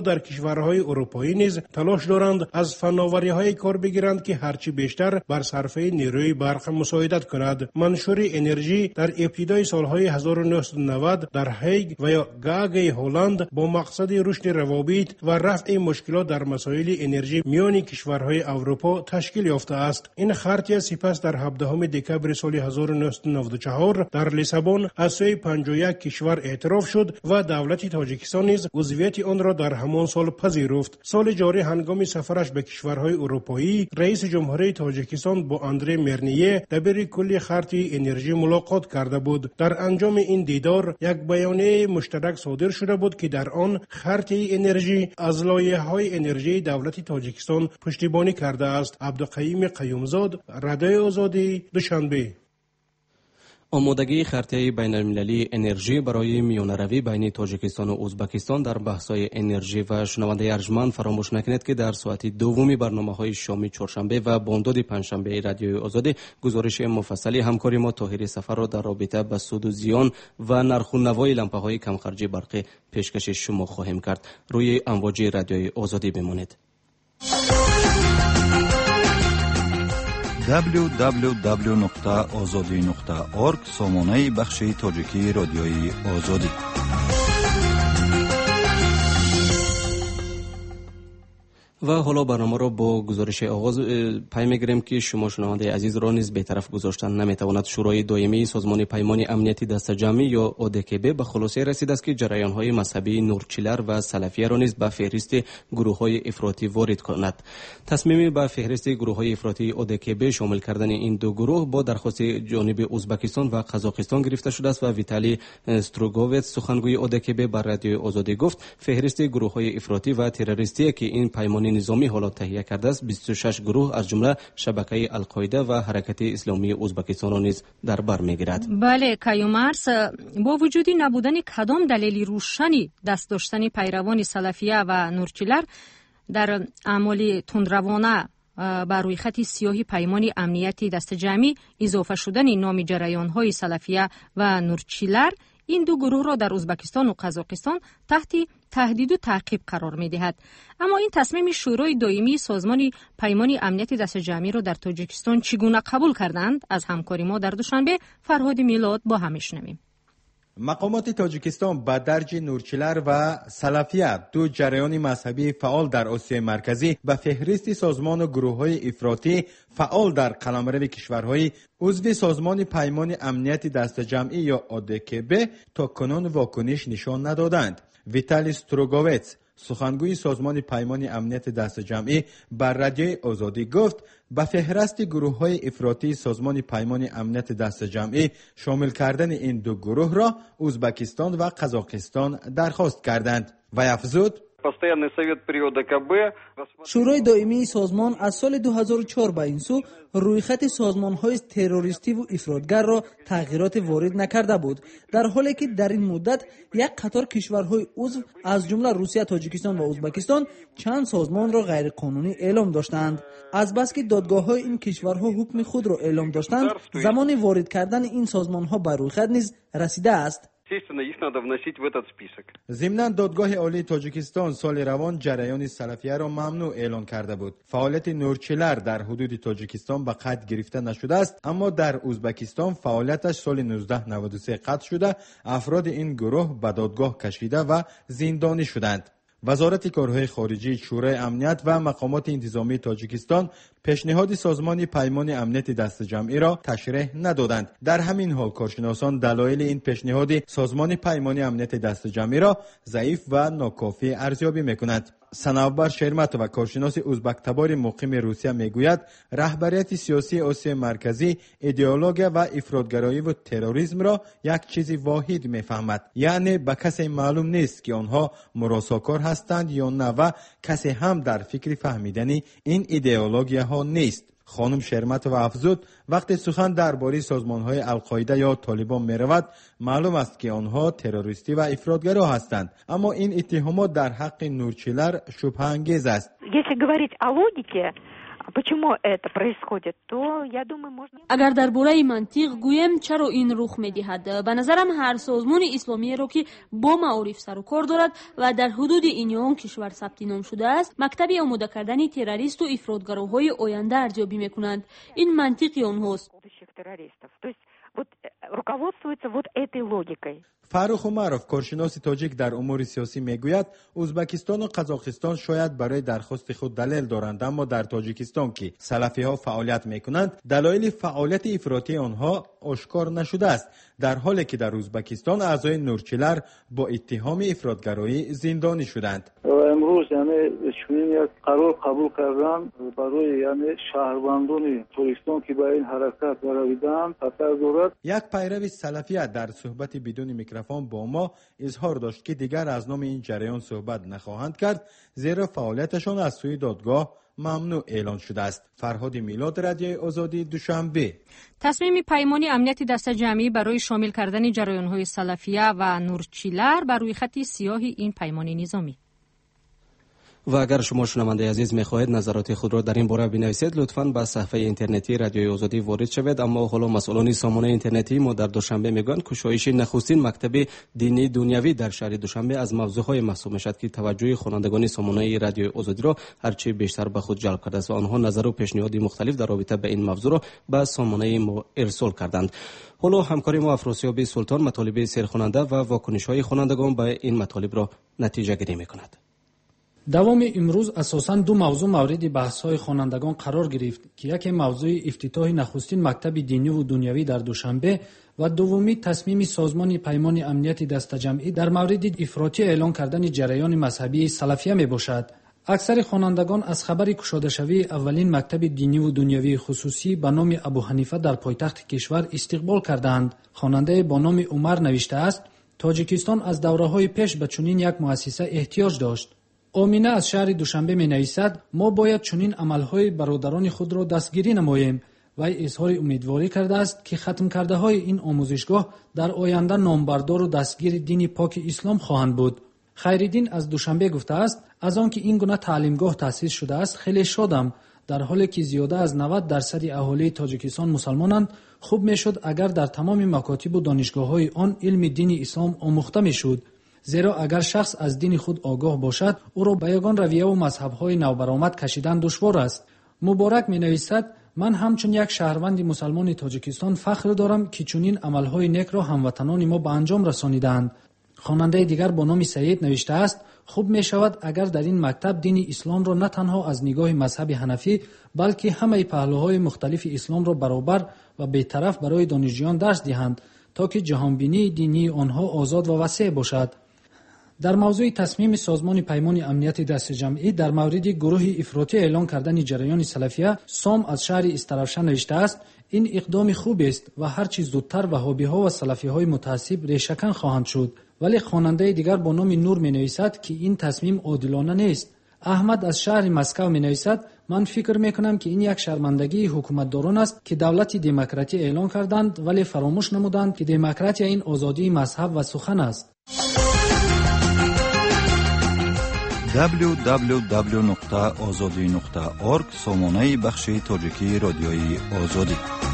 در کشورهای اروپایی نیز تلاش دارند از فناوری‌های کار بگیرند که هرچی بیشتر بر صرفه نیروی برق مساعدت کند. منشور انرژی در ابتدای سالهای هزار و نهصد و نود در هیگ و یا گاگ هلند با مقصد رشد روابط و رفع مشکلات در مسائل انرژی میان کشورهای اروپا تشکیل یافته است. این خرطی سپس در هفدهم دکمبر سال هزار و نهصد و نود و چهار در لیسابون از سوی پنجاه و یک کشور اعتراف شد و دولت تاجیکستان نیز عضویت آن را در همان سال پذیرفت. سال جاری هنگام سفرش به کشورهای اروپایی، رئیس جمهوری تاجیکستان با اندری مرنیه دبیر کل خرطی انرژی ملاقات کرده بود. در انجام این دیدار یک بیانیه مشترک صادر شده بود که در آن خرطی انرژی از لایحه‌های انرژی دولت تاجیکستان پشتیبانی کرده است. عبدالقیوم قیومزاد، رادیوی آزادی، دوشنبه. آمادگی خرطه بین المللی انرژی برای میانروی بین تاجیکستان و ازبکستان در بحث‌های انرژی. و شنونده ارجمند فراموش نکنید که در ساعت دومی برنامه‌های شامی چهارشنبه و بامداد پنجشنبه رادیوی آزادی گزارش مفصلی همکاری ما طاهر سفر را در رابطه با سود و زیان و نرخ و نوای لامپ‌های کم خرجی برقی پیشکش شما خواهیم کرد. روی امواج رادیوی آزادی بمانید. دبلیو دبلیو دبلیو نقطه آزادی نقطه اورگ سامانه بخش تاجیکی رادیوی آزادی. و حالا برنامه را با گزارش آغاز پی می‌گیریم که شما شنونده عزیز را نیز به طرف گذاشتن نمیتواند. شورای دائمی سازمان پیمان امنیتی دست جمعی یا اودکب به خلاصه رسیده است که جریان‌های مذهبی نورچیلر و سلفیه را نیز به فهرست گروه‌های افراطی وارد کند. تصمیم به فهرست گروه‌های افراطی اودکب شامل کردن این دو گروه با درخواست جانب ازبکستان و قزاقستان گرفته شده است و ویتالی استروگوویچ سخنگوی اودکب بر رادیو آزادی گفت فهرست گروه‌های افراطی و تروریستی که این پیمان نظامی حالا تهیه کرده است بیست و شش گروه از جمله شبکه القاعده و حرکت اسلامی ازبکستان را نیز در بر میگیرد. بله کیومرس، با وجود نبودن کدام دلیل روشنی دست داشتن پیروان سلفیه و نورچیلر در اعمال تندروانه بر روی خط سیاه پیمان امنیتی دست جمعی اضافه شدن نام جریان‌های سلفیه و نورچیلر این دو گروه را در ازبکستان و قزاقستان تحت تهدید و تعقیب قرار می‌دهد. اما این تصمیم شورای دائمی سازمان پیمان امنیتی دست جمعی را در تاجیکستان چگونه قبول کردند؟ از همکاری ما در دوشنبه فرهاد میلاد با هم میشنویم. مقامات تاجیکستان با درج نورچیلر و سلفیه دو جریان مذهبی فعال در آسیای مرکزی به فهرست سازمان و گروه‌های افراطی فعال در قلمرو کشورهای عضو سازمان پیمان امنیت دست جمعی یا اودکب تا کنون واکنش نشان ندادند. ویتالی استروگوویچ سخنگوی سازمان پیمان امنیت دست جمعی بر رادیوی آزادی گفت به فهرست گروه‌های افراطی سازمان پیمان امنیت دست جمعی شامل کردن این دو گروه را ازبکستان و قزاقستان درخواست کردند و افزود شورای دائمی سازمان از سال دو هزار و چهار به این سو روی خط سازمان‌های تروریستی و افراطگر را تغییرات وارد نکرده بود، در حالی که در این مدت یک قطار کشورهای عضو از جمله روسیه، تاجیکستان و ازبکستان چند سازمان را غیرقانونی اعلام داشتند. از بس که دادگاه‌های این کشورها حکم خود را اعلام داشتند، زمان وارد کردن این سازمان‌ها بر روی خط نیز رسیده است. ضمناً دادگاه عالی تاجیکستان سال روان جریان سلفیه را ممنوع اعلان کرده بود. فعالیت نورچیلر در حدود تاجیکستان به قید گرفته نشده است، اما در ازبکستان فعالیتش سال نوزده نود و سه قطع شده. افراد این گروه به دادگاه کشیده و زندانی شدند. وزارت کارهای خارجی، شورای امنیت و مقامات انتظامی تاجیکستان پیشنهاد سازمان پیمان امنیت دست جمعی را تشریح ندادند. در همین حال کارشناسان دلایل این پیشنهاد سازمان پیمان امنیت دست جمعی را ضعیف و ناکافی ارزیابی می‌کنند. سنوبر شرمتو و کارشناس ازبک تبار مقیم روسیه میگوید رهبریت سیاسی آسیای مرکزی ایدئولوژی و افراطگرایی و تروریسم را یک چیز واحد میفهمد، یعنی به کسی معلوم نیست که آنها مراساکار هستند یا نه و کسی هم در فکر فهمیدن این ایدئولوژی ها نیست. خانم شرمت و افزود وقتی سخن درباره سازمان‌های القاعده یا طالبان می‌رود معلوم است که آنها تروریستی و افراطگرا هستند، اما این اتهامات در حق نورچیلر شبهه‌انگیز است. Если говорить о логике, почему это происходит, то я думаю, можно... اگر درباره منطق گویم چرا این رخ می‌دهد، به نظرم هر سازمان اسلامی را که با معارف سر و کار دارد و در حدود این یا آن کشور ثبت نام شده است، مکتب آماده کردن تروریست و افراطگراهای آینده ارزیابی می‌کنند. این منطقی آنهاست. руководствуется вот этой логикой. فاروق عمرов کارشناس تاجیک در امور سیاسی میگوید ازبکستان و قزاقستان شاید برای درخواست خود دلیل دارند، اما در تاجیکستان که سلفی ها فعالیت میکنند دلایل فعالیت افراطی آنها آشکار نشده است، در حالی که در ازبکستان اعضای نورچیلر با اتهام افراطگرایی زندانی شدند. امروز یعنی چنین یک قرار قبول کردن برای یعنی شهروندان ترکستان که با این حرکت برویدند خطر دارد. یک پیرو سلفیه در صحبت بدون میکروفون با ما اظهار داشت که دیگر از نام این جریان صحبت نخواهند کرد، زیرا فعالیتشان از سوی دادگاه ممنوع اعلان شده است. فرهاد میلاد، رادیوی آزادی، دوشنبه. تصمیم پیمان امنیت دسته جمعی برای شامل کردن جریان‌های سلفیه و نورچیلر بر روی خط سیاه این پیمان نظامی. و اگر شما شنونده عزیز می‌خواهید نظرات خود را در این باره بنویسید، لطفاً به صفحه اینترنتی رادیوی آزادی وارد شوید. اما حالا مسئولان سامانه اینترنتی ما در دوشنبه میگویند گشایش نخستین مکتب دینی دنیوی در شهر دوشنبه از موضوعهای محسوب میشد که توجه خوانندگان سامانه رادیوی آزادی را هرچه بیشتر به خود جلب کرده است و آنها نظر و پیشنهاد مختلف در رابطه به این موضوع را به سامانه ما ارسال کردند. حالا همکاری ما افراسیاب سلطان مطالب سرخواننده و واکنش‌های خوانندگان به این مطالب را نتیجه گیری می‌کند. دوام امروز اساساً دو موضوع مورد بحث‌های خوانندگان قرار گرفت که یکی موضوع افتتاح نخستین مکتب دینی و دنیوی در دوشنبه و دومی تصمیم سازمان پیمان امنیت دسته جمعی در مورد افراطی اعلان کردن جریان مذهبی سلفیه میباشد. اکثر خوانندگان از خبر گشاده شوی اولین مکتب دینی و دنیوی خصوصی به نام ابو حنیفه در پایتخت کشور استقبال کردند. خواننده با نام عمر نوشته است: تاجیکستان از دوره‌های پیش به چنین یک مؤسسه احتیاج داشت. آمینه از شهر دوشنبه می نویسد: ما باید چنین عملهای برادران خود را دستگیری نماییم. وی اظهار امیدواری کرده است که ختم کرده های این آموزشگاه در آینده نامبردار و دستگیر دین پاک اسلام خواهند بود. خیرالدین از دوشنبه گفته است: از آنکه این گونه تعلیمگاه تأسیس شده است خیلی شادم. در حالی که زیاده از نود درصد اهالی تاجیکستان مسلمانند، خوب میشد اگر در تمام مکاتب و دانشگاه‌های آن علم دین اسلام آموخته میشد. زیرا اگر شخص از دین خود آگاه باشد، او را به یگان رویه و مذهب‌های نوبرآمد کشیدن دشوار است. مبارک می‌نویسد: من همچون یک شهروند مسلمان تاجیکستان فخر دارم که چنین عمل‌های نیک را هموطنان ما به انجام رسانیدند. خواننده دیگر با نام سعید نوشته است: خوب می‌شود اگر در این مکتب دین اسلام را نه تنها از نگاه مذهب حنفی بلکه همه پهلوهای مختلف اسلام را برابر و بی‌طرف برای دانشجویان درس دهند تا که جهانبینی دینی آنها آزاد و وسیع باشد. در موضوع تصمیم سازمان پیمان امنیت دسته جمعی در مورد گروه افراطی اعلان کردن جریان سلفیه، سام از شهر استرافشن نوشته است: این اقدام خوب است و هر چیز زودتر وهابی‌ها و سلفی‌های متعصب ریشه‌کن خواهند شد. ولی خواننده دیگر با نام نور می‌نویسد که این تصمیم عادلانه نیست. احمد از شهر مسکو می‌نویسد: من فکر می‌کنم که این یک شرمندگی حکومتداران است که دولت دموکراتی اعلان کردند ولی فراموش نمودند که دموکراسی این آزادی مذهب و سخن است. دبلیو دبلیو دبلیو نقطه آزادی نقطه اورگ سامانه بخش تاجیکی رادیوی آزادی.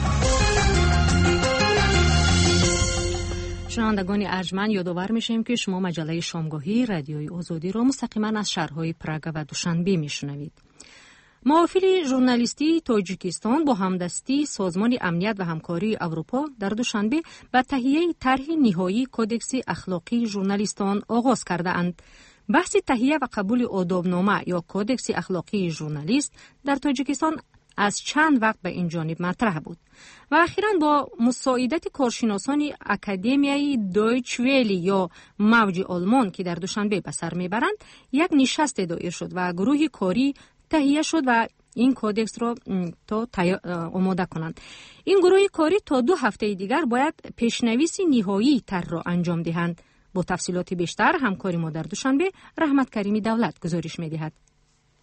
شنوندگان ارجمند، یادآور میشیم که شما مجله شامگاهی رادیوی آزادی را مستقیما از شهرهای پراگ و دوشنبه میشنوید. محافل ژورنالیستی تاجیکستان با همدستی سازمان امنیت و همکاری اروپا در دوشنبه به تهیه طرح نهایی کدکس اخلاقی ژورنالیستان آغاز کرده اند. بحث تهیه و قبول آدابنامه یا کدکس اخلاقی ژورنالیست در تاجیکستان از چند وقت به این جانب مطرح بود و اخیراً با مساعدت کارشناسان اکادمیای دویچ ویلی یا موج آلمان که در دوشنبه به سر میبرند، یک نشست دایر شد و گروه کاری تهیه شد و این کدکس را تا آماده کنند. این گروه کاری تا دو هفته دیگر باید پیشنویس نهایی طرح را انجام دهند. با تفصیلات بیشتر همکاری ما در دوشنبه رحمت کریمی دولت گزارش می‌دهد.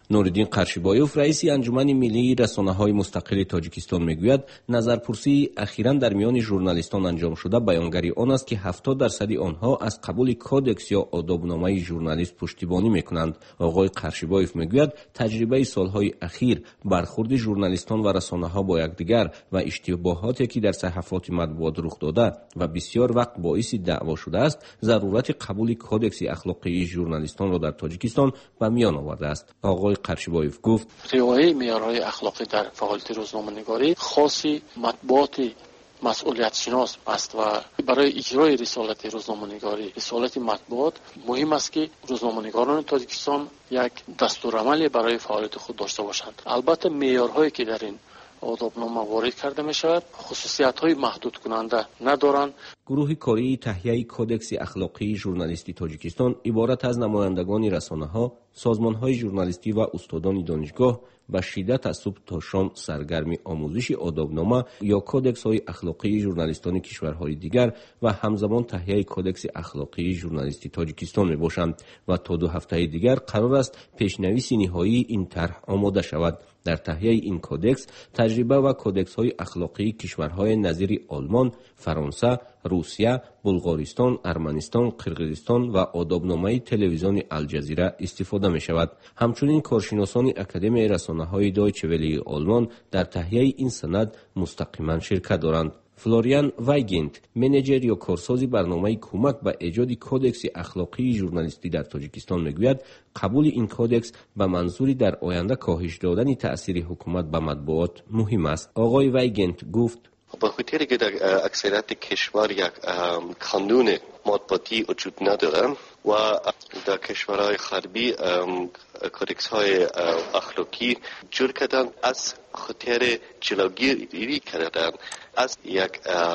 نوردین قرشیبایوف رئیس انجمن ملی رسانه‌های مستقل تاجیکستان میگوید نظرپرسی اخیراً در میان ژورنالیستان انجام شده بیانگری آن است که هفتاد درصد آنها از قبول کودکس یا آدابنامه ژورنالیست پشتیبانی میکنند. آقای قرشیبایوف میگوید تجربه سالهای اخیر برخورد ژورنالیستان و رسانه‌ها با یکدیگر و اشتباهاتی که در صحافت مطبوعات رخ داده و بسیار وقت باعث دعوا شده است ضرورت قبول کودکس اخلاقی ژورنالیستان را در تاجیکستان به میان آورده است. آقای قرشیبایوف گفت رعایت معیارهای اخلاقی در فعالیت روزنامه‌نگاری خاصی مطبوعات مسئولیت شناس است و برای اجرای رسالت روزنامه‌نگاری رسالت مطبوعات مهم است که روزنامه‌نگاران تاجیکستان یک دستورالعمل برای فعالیت خود داشته باشند. البته معیارهایی که در این آدابنامه وارد کرده می شود خصوصیت‌های محدود کننده ندارند. گروه کاری تهیه کودکس اخلاقی ژورنالیستی تاجیکستان عبارت از نمایندگان رسانه‌ها، سازمان‌های ژورنالیستی و استادان دانشگاه با شدت از صبح تا شام سرگرم آموزش آدابنامه یا کودکس‌های اخلاقی ژورنالیستان کشورهای دیگر و همزمان تهیه کودکس اخلاقی ژورنالیستی تاجیکستان میباشند و تا دو هفته دیگر قرار است پیشنویس نهایی این طرح آماده شود. در تهیه این کودکس تجربه و کودکس های اخلاقی کشورهای نظیر آلمان، فرانسه، روسیه، بلغارستان، ارمنستان، قرقیزستان و آدابنامه تلویزیون الجزیره استفاده می شود. همچنین کارشناسان اکادمی رسانه‌های دایچه ولی آلمان در تهیه این سند مستقیما شرکت دارند. فلوریان وایگنت، منیجر یا کارساز برنامه کمک به ایجاد کودکس اخلاقی ژورنالیستی در تاجیکستان میگوید قبول این کودکس به منظوری در آینده کاهش دادن تأثیر حکومت به مطبوعات مهم است. آقای وایگنت گفت به خاطر که در اکثریت کشور یک قانون مطبوعاتی وجود نداره و در کشورهای غربی کودکس های اخلاقی جور کردن از خاطر جلوگیری کردن از یک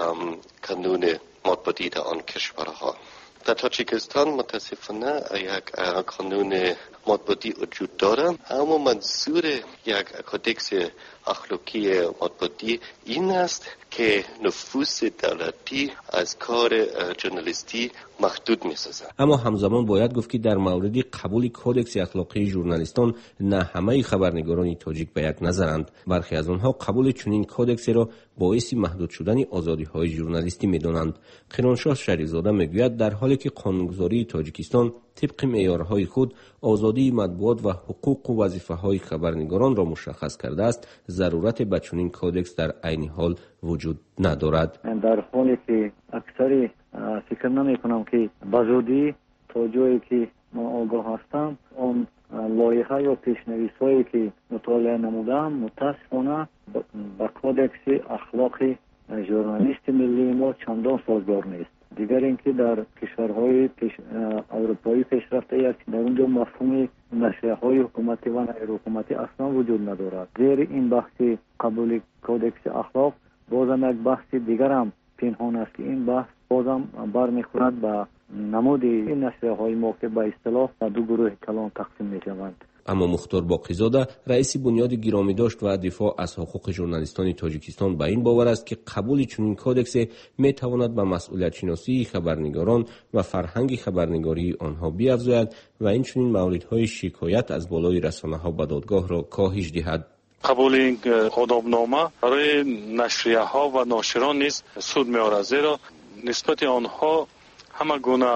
قانون مطبوعاتی در آن کشورها. در تاجیکستان متاسفانه یک قانون مطبوعاتی وجود داره، اما منظور یک کودکس اخلاقی مطبوعاتی این است که نفوذ دولتی از کار ژورنالیستی محدود می‌سازد. اما همزمان باید گفت که در مورد قبول کودکس اخلاقی ژورنالیستان نه همه خبرنگاران تاجیک به یک نظرند. برخی از آنها قبول چنین کودکسی را باعث محدود شدن آزادی‌های ژورنالیستی می‌دانند. قیرانشاه شریف‌زاده می‌گوید در حالی که قانونگذاری تاجیکستان طبق معیارهای خود آزادی مطبوعات و حقوق و وظیفه‌های خبرنگاران را مشخص کرده است، ضرورت به چنین کودکس در عین حال وجود ندارد. در حالی که اکثری فکر نمی‌کنم که بزودی تا جایی که من آگاه هستم اون لایحه یا پیشنویس‌هایی که مطالعه نمودم متأسفانه با کودکس اخلاقی ژورنالیست ملی ما چندان سازگار نیست. دیگر اینکه در کشورهای پیش اروپایی پیشرفته است در اونجا مفهوم نشریه‌های حکومتی و غیر حکومتی اصلا وجود ندارد. زیر این بحث قبول کودکس اخلاق بازم یک بحث دیگر هم پنهان است که این بحث بازم برمیخورد به نمود این نشریه‌های ما که به اصطلاح دو گروه کلان تقسیم می‌شوند. اما مختار باقیزاده رئیس بنیاد گرامی داشت و دفاع از حقوق ژورنالیستان تاجیکستان به این باور است که قبول چنین کودکس می تواند به مسئولیت شناسی خبرنگاران و فرهنگ خبرنگاری آنها بیافزاید و این چنین موردهای شکایت از بالای رسانه‌ها به دادگاه را کاهش دهد. قبول این آدابنامه برای نشریه ها و ناشران نیز سود می آورد، زیرا نسبت آنها همه گونه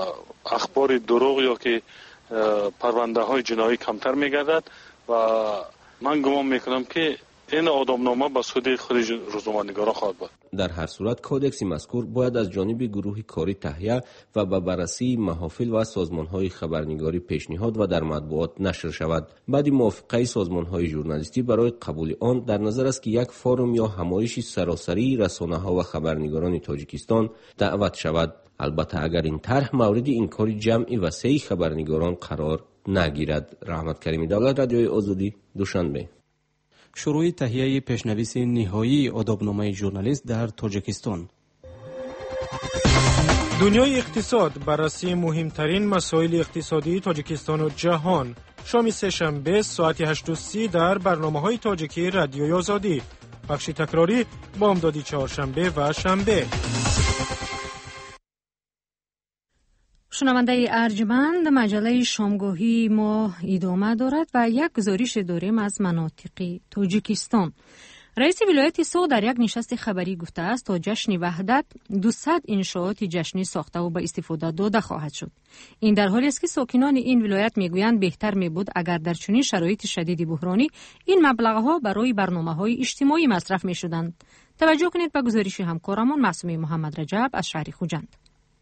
اخبار دروغ یا که پرونده های جنایی کمتر می گردد و من گمان می کنم که این آدابنامه به سود خود روزنامه‌نگاران خواهد بود. در هر صورت کودکس مذکور باید از جانب گروه کاری تهیه و به بررسی محافل و سازمان‌های خبرنگاری پیشنهاد و در مطبوعات نشر شود. بعد موافقه سازمان‌های ژورنالیستی برای قبول آن در نظر است که یک فورم یا همایش سراسری رسانه‌ها و خبرنگاران تاجیکستان دعوت شود. البته اگر این طرح مورد انکار جمعی وسیع خبرنگاران قرار نگیرد. رحمت کریمی دولت، رادیوی آزادی، دوشنبه. شروع تهیه پیشنویس نهایی آدابنامه ژورنالیست در تاجیکستان. دنیای اقتصاد، بررسی مهمترین مسائل اقتصادی تاجیکستان و جهان. شام سه شنبه ساعت هشت و سی در برنامه‌های تاجیکی رادیوی آزادی. بخش تکراری بامدادی چهارشنبه و شنبه. شنونده ارجمند، مجله شامگاهی ما ادامه دارد و یک گزارش داریم از مناطق تاجیکستان. رئیس ولایت سوق در یک نشست خبری گفته است تا جشن وحدت دویست انشاءات جشنی ساخته و به استفاده داده خواهد شد. این در حالی است که ساکنان این ولایت میگویند بهتر میبود اگر در چنین شرایط شدید بحرانی این مبلغها برای برنامه‌های اجتماعی مصرف میشدند. توجه کنید به گزارش همکارمون معصومی محمد رجب از شهر خوجند.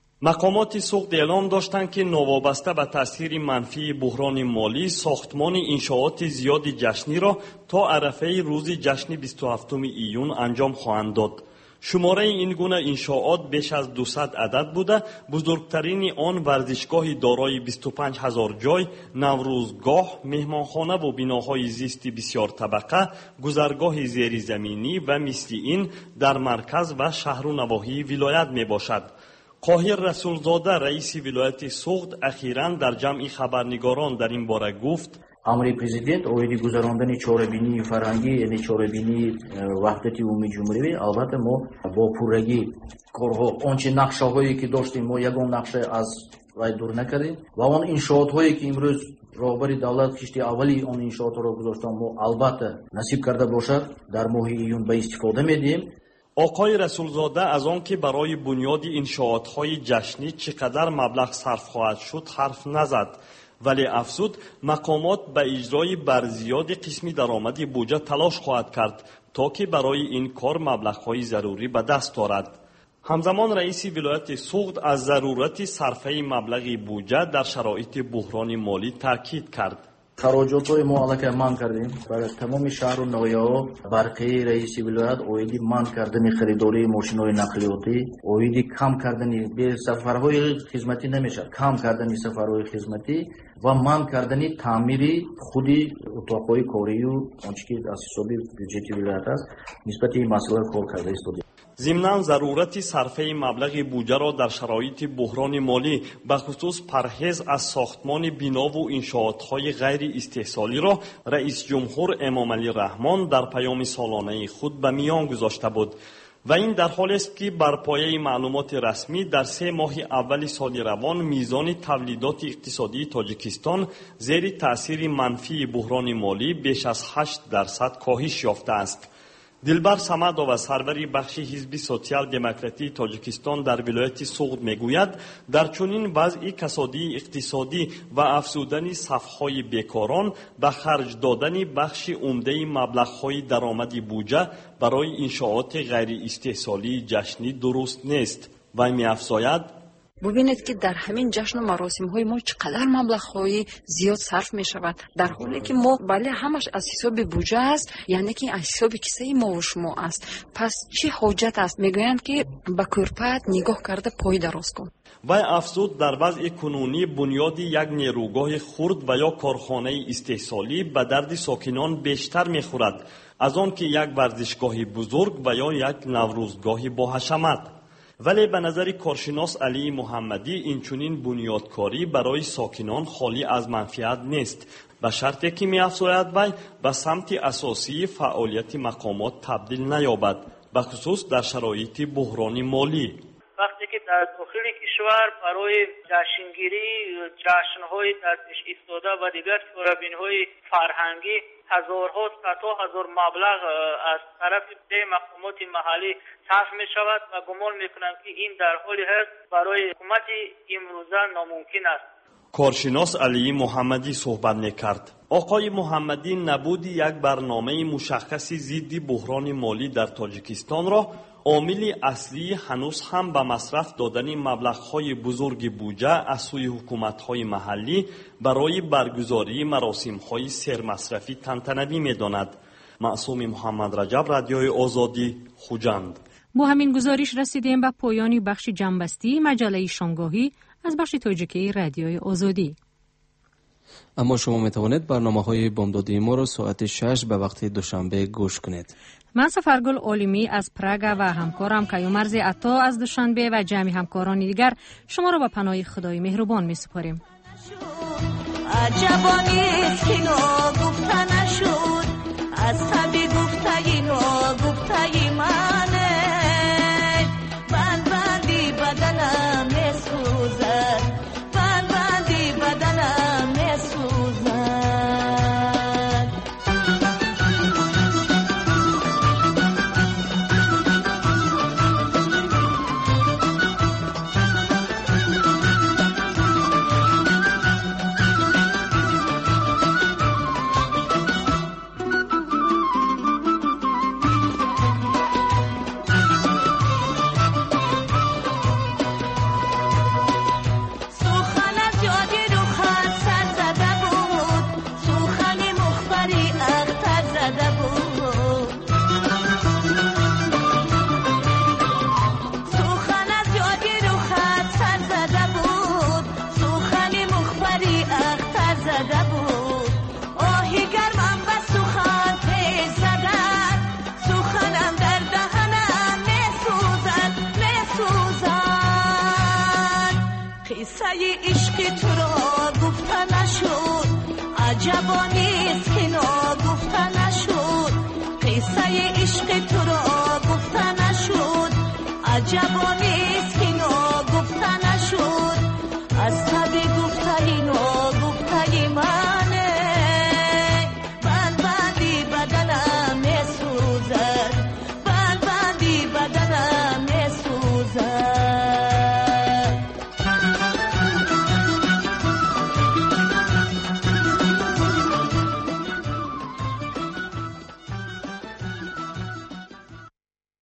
مقامات سوخت اعلام داشتند که نوابسته به تاثیر منفی بحران مالی ساختمان انشاءات زیاد جشنی را تا عرفه روز جشن بیست و هفتم ایون انجام خواهند داد. شماره این گونه انشاءات بیش از دویست عدد بوده، بزرگترین آن ورزشگاه دارای بیست و پنج هزار جای، نوروزگاه، مهمانخانه و بناهای زیستی بسیار طبقه، گذرگاه زیرزمینی و مثل این در مرکز و شهر و نواحی ولایت می باشد. قاهر رسولزاده رئیس ولایت سوخت اخیراً در جمع خبرنگاران در این باره گفت: امر پرزیدنت اویدی گذراندن چاره‌بینی فرهنگی یعنی چاره‌بینی وحدت عمومی جمهوری، البته ما با پورگی کارها آنچه نقشه‌هایی که داشتیم ما یگان نقشه از راه دور نکردیم و آن انشاءات‌هایی که امروز رهبر دولت کشتی اولی آن انشاءات را گذاشتن ما البته نصیب کرده باشد در ماه ایون به استفاده می‌دیم. آقای رسولزاده از آن که برای بنیاد انشاءات‌های جشنی چقدر مبلغ صرف خواهد شد حرف نزد، ولی افزود مقامات به اجرای برزیاد قسمی درآمد بودجه تلاش خواهد کرد تا که برای این کار مبلغ‌های ضروری به دست آورد. همزمان رئیس ولایت سوخت از ضرورت صرفه مبلغ بودجه در شرایط بحران مالی تاکید کرد. خراجات ما علاقه من کردیم برای تمام شهر و ناحیه‌ها. برقی رئیس ولایت اویدی من کردن خریداری ماشین‌های نقلیاتی، اویدی کم کردن به سفرهای خدمتی نمیشه، کم کردن سفرهای خدمتی و من کردن تعمیری خودی اتاق‌های کاری و آنچه که از حساب بودجه ولایت است نسبت این مسئله کار کرده است. ضمناً ضرورت صرفه مبلغ بودجه را در شرایط بحران مالی به خصوص پرهیز از ساختمان بنا و انشاءات‌های غیر استحصالی را رئیس جمهور امام علی رحمان در پیام سالانه خود به میان گذاشته بود و این در حالی است که بر پایه معلومات رسمی در سه ماه اول سال روان میزان تولیدات اقتصادی تاجیکستان زیر تأثیر منفی بحران مالی بیش از هشت درصد کاهش یافته است. دلبر سمدووا سروری بخش حزب سوسیال دموکراتی تاجیکستان در ولایت سوخت میگوید در چنین وضع کسادی اقتصادی و افزودن صفهای بیکاران به خرج دادن بخش عمده مبلغ‌های درآمد بودجه برای انشاءات غیر استحصالی جشنی درست نیست و می‌افزاید: ببینید که در همین جشن و مراسم های ما چقدر مبلغ های زیاد صرف می شود، در حالی که ما بله همش از حساب بودجه است، یعنی که از حساب کیسه ما و شما است. پس چه حاجت است؟ میگویند که به کورپت نگاه کرده پای دراز کن. و افزود در وضع کنونی بنیاد یک نیروگاه خرد و یا کارخانه استحصالی به درد ساکنان بیشتر میخورد از آن که یک ورزشگاه بزرگ و یا یک نوروزگاه با حشمت. ولی به نظر کارشناس علی محمدی این چنین بنیادکاری برای ساکنان خالی از منفعت نیست، به شرطی که می‌افزاید وی به سمت اساسی فعالیت مقامات تبدیل نیابد، به خصوص در شرایط بحران مالی. وقتی که در داخل کشور برای جشنگیری جشن‌های در پیش ایستاده و دیگر چاره‌بینی‌های فرهنگی هزارها صدها هزار مبلغ از طرف ده مقامات محلی صرف می شود و گمان می کنم که این در حالی هست برای حکومت امروزه ناممکن است. کارشناس علی محمدی صحبت می‌کرد. آقای محمدی نبود یک برنامه مشخصی ضد بحران مالی در تاجیکستان را عامل اصلی هنوز هم به مصرف دادن مبلغ‌های بزرگ بودجه از سوی حکومت‌های محلی برای برگزاری مراسم‌های سرمصرفی تنتنوی می‌داند. معصوم محمد رجب، رادیوی آزادی، خوجند. با همین گزارش رسیدیم به پایان بخش جنبستی مجله شامگاهی از بخش تاجیکی رادیوی آزادی. اما شما می توانید برنامه‌های بامدادی ما را ساعت شش به وقت دوشنبه گوش کنید. من سفرگل عالمی از پراگ و همکارم کیومرز عطا از دوشنبه و جمع همکاران دیگر شما را به پناه خدای مهربان می سپاریم. عجبانی اینو گفته نشد، از طبی گفته اینو گفته منه، بند بندی بدنم میسوزه، عشق تو را گفته نشد عجبانی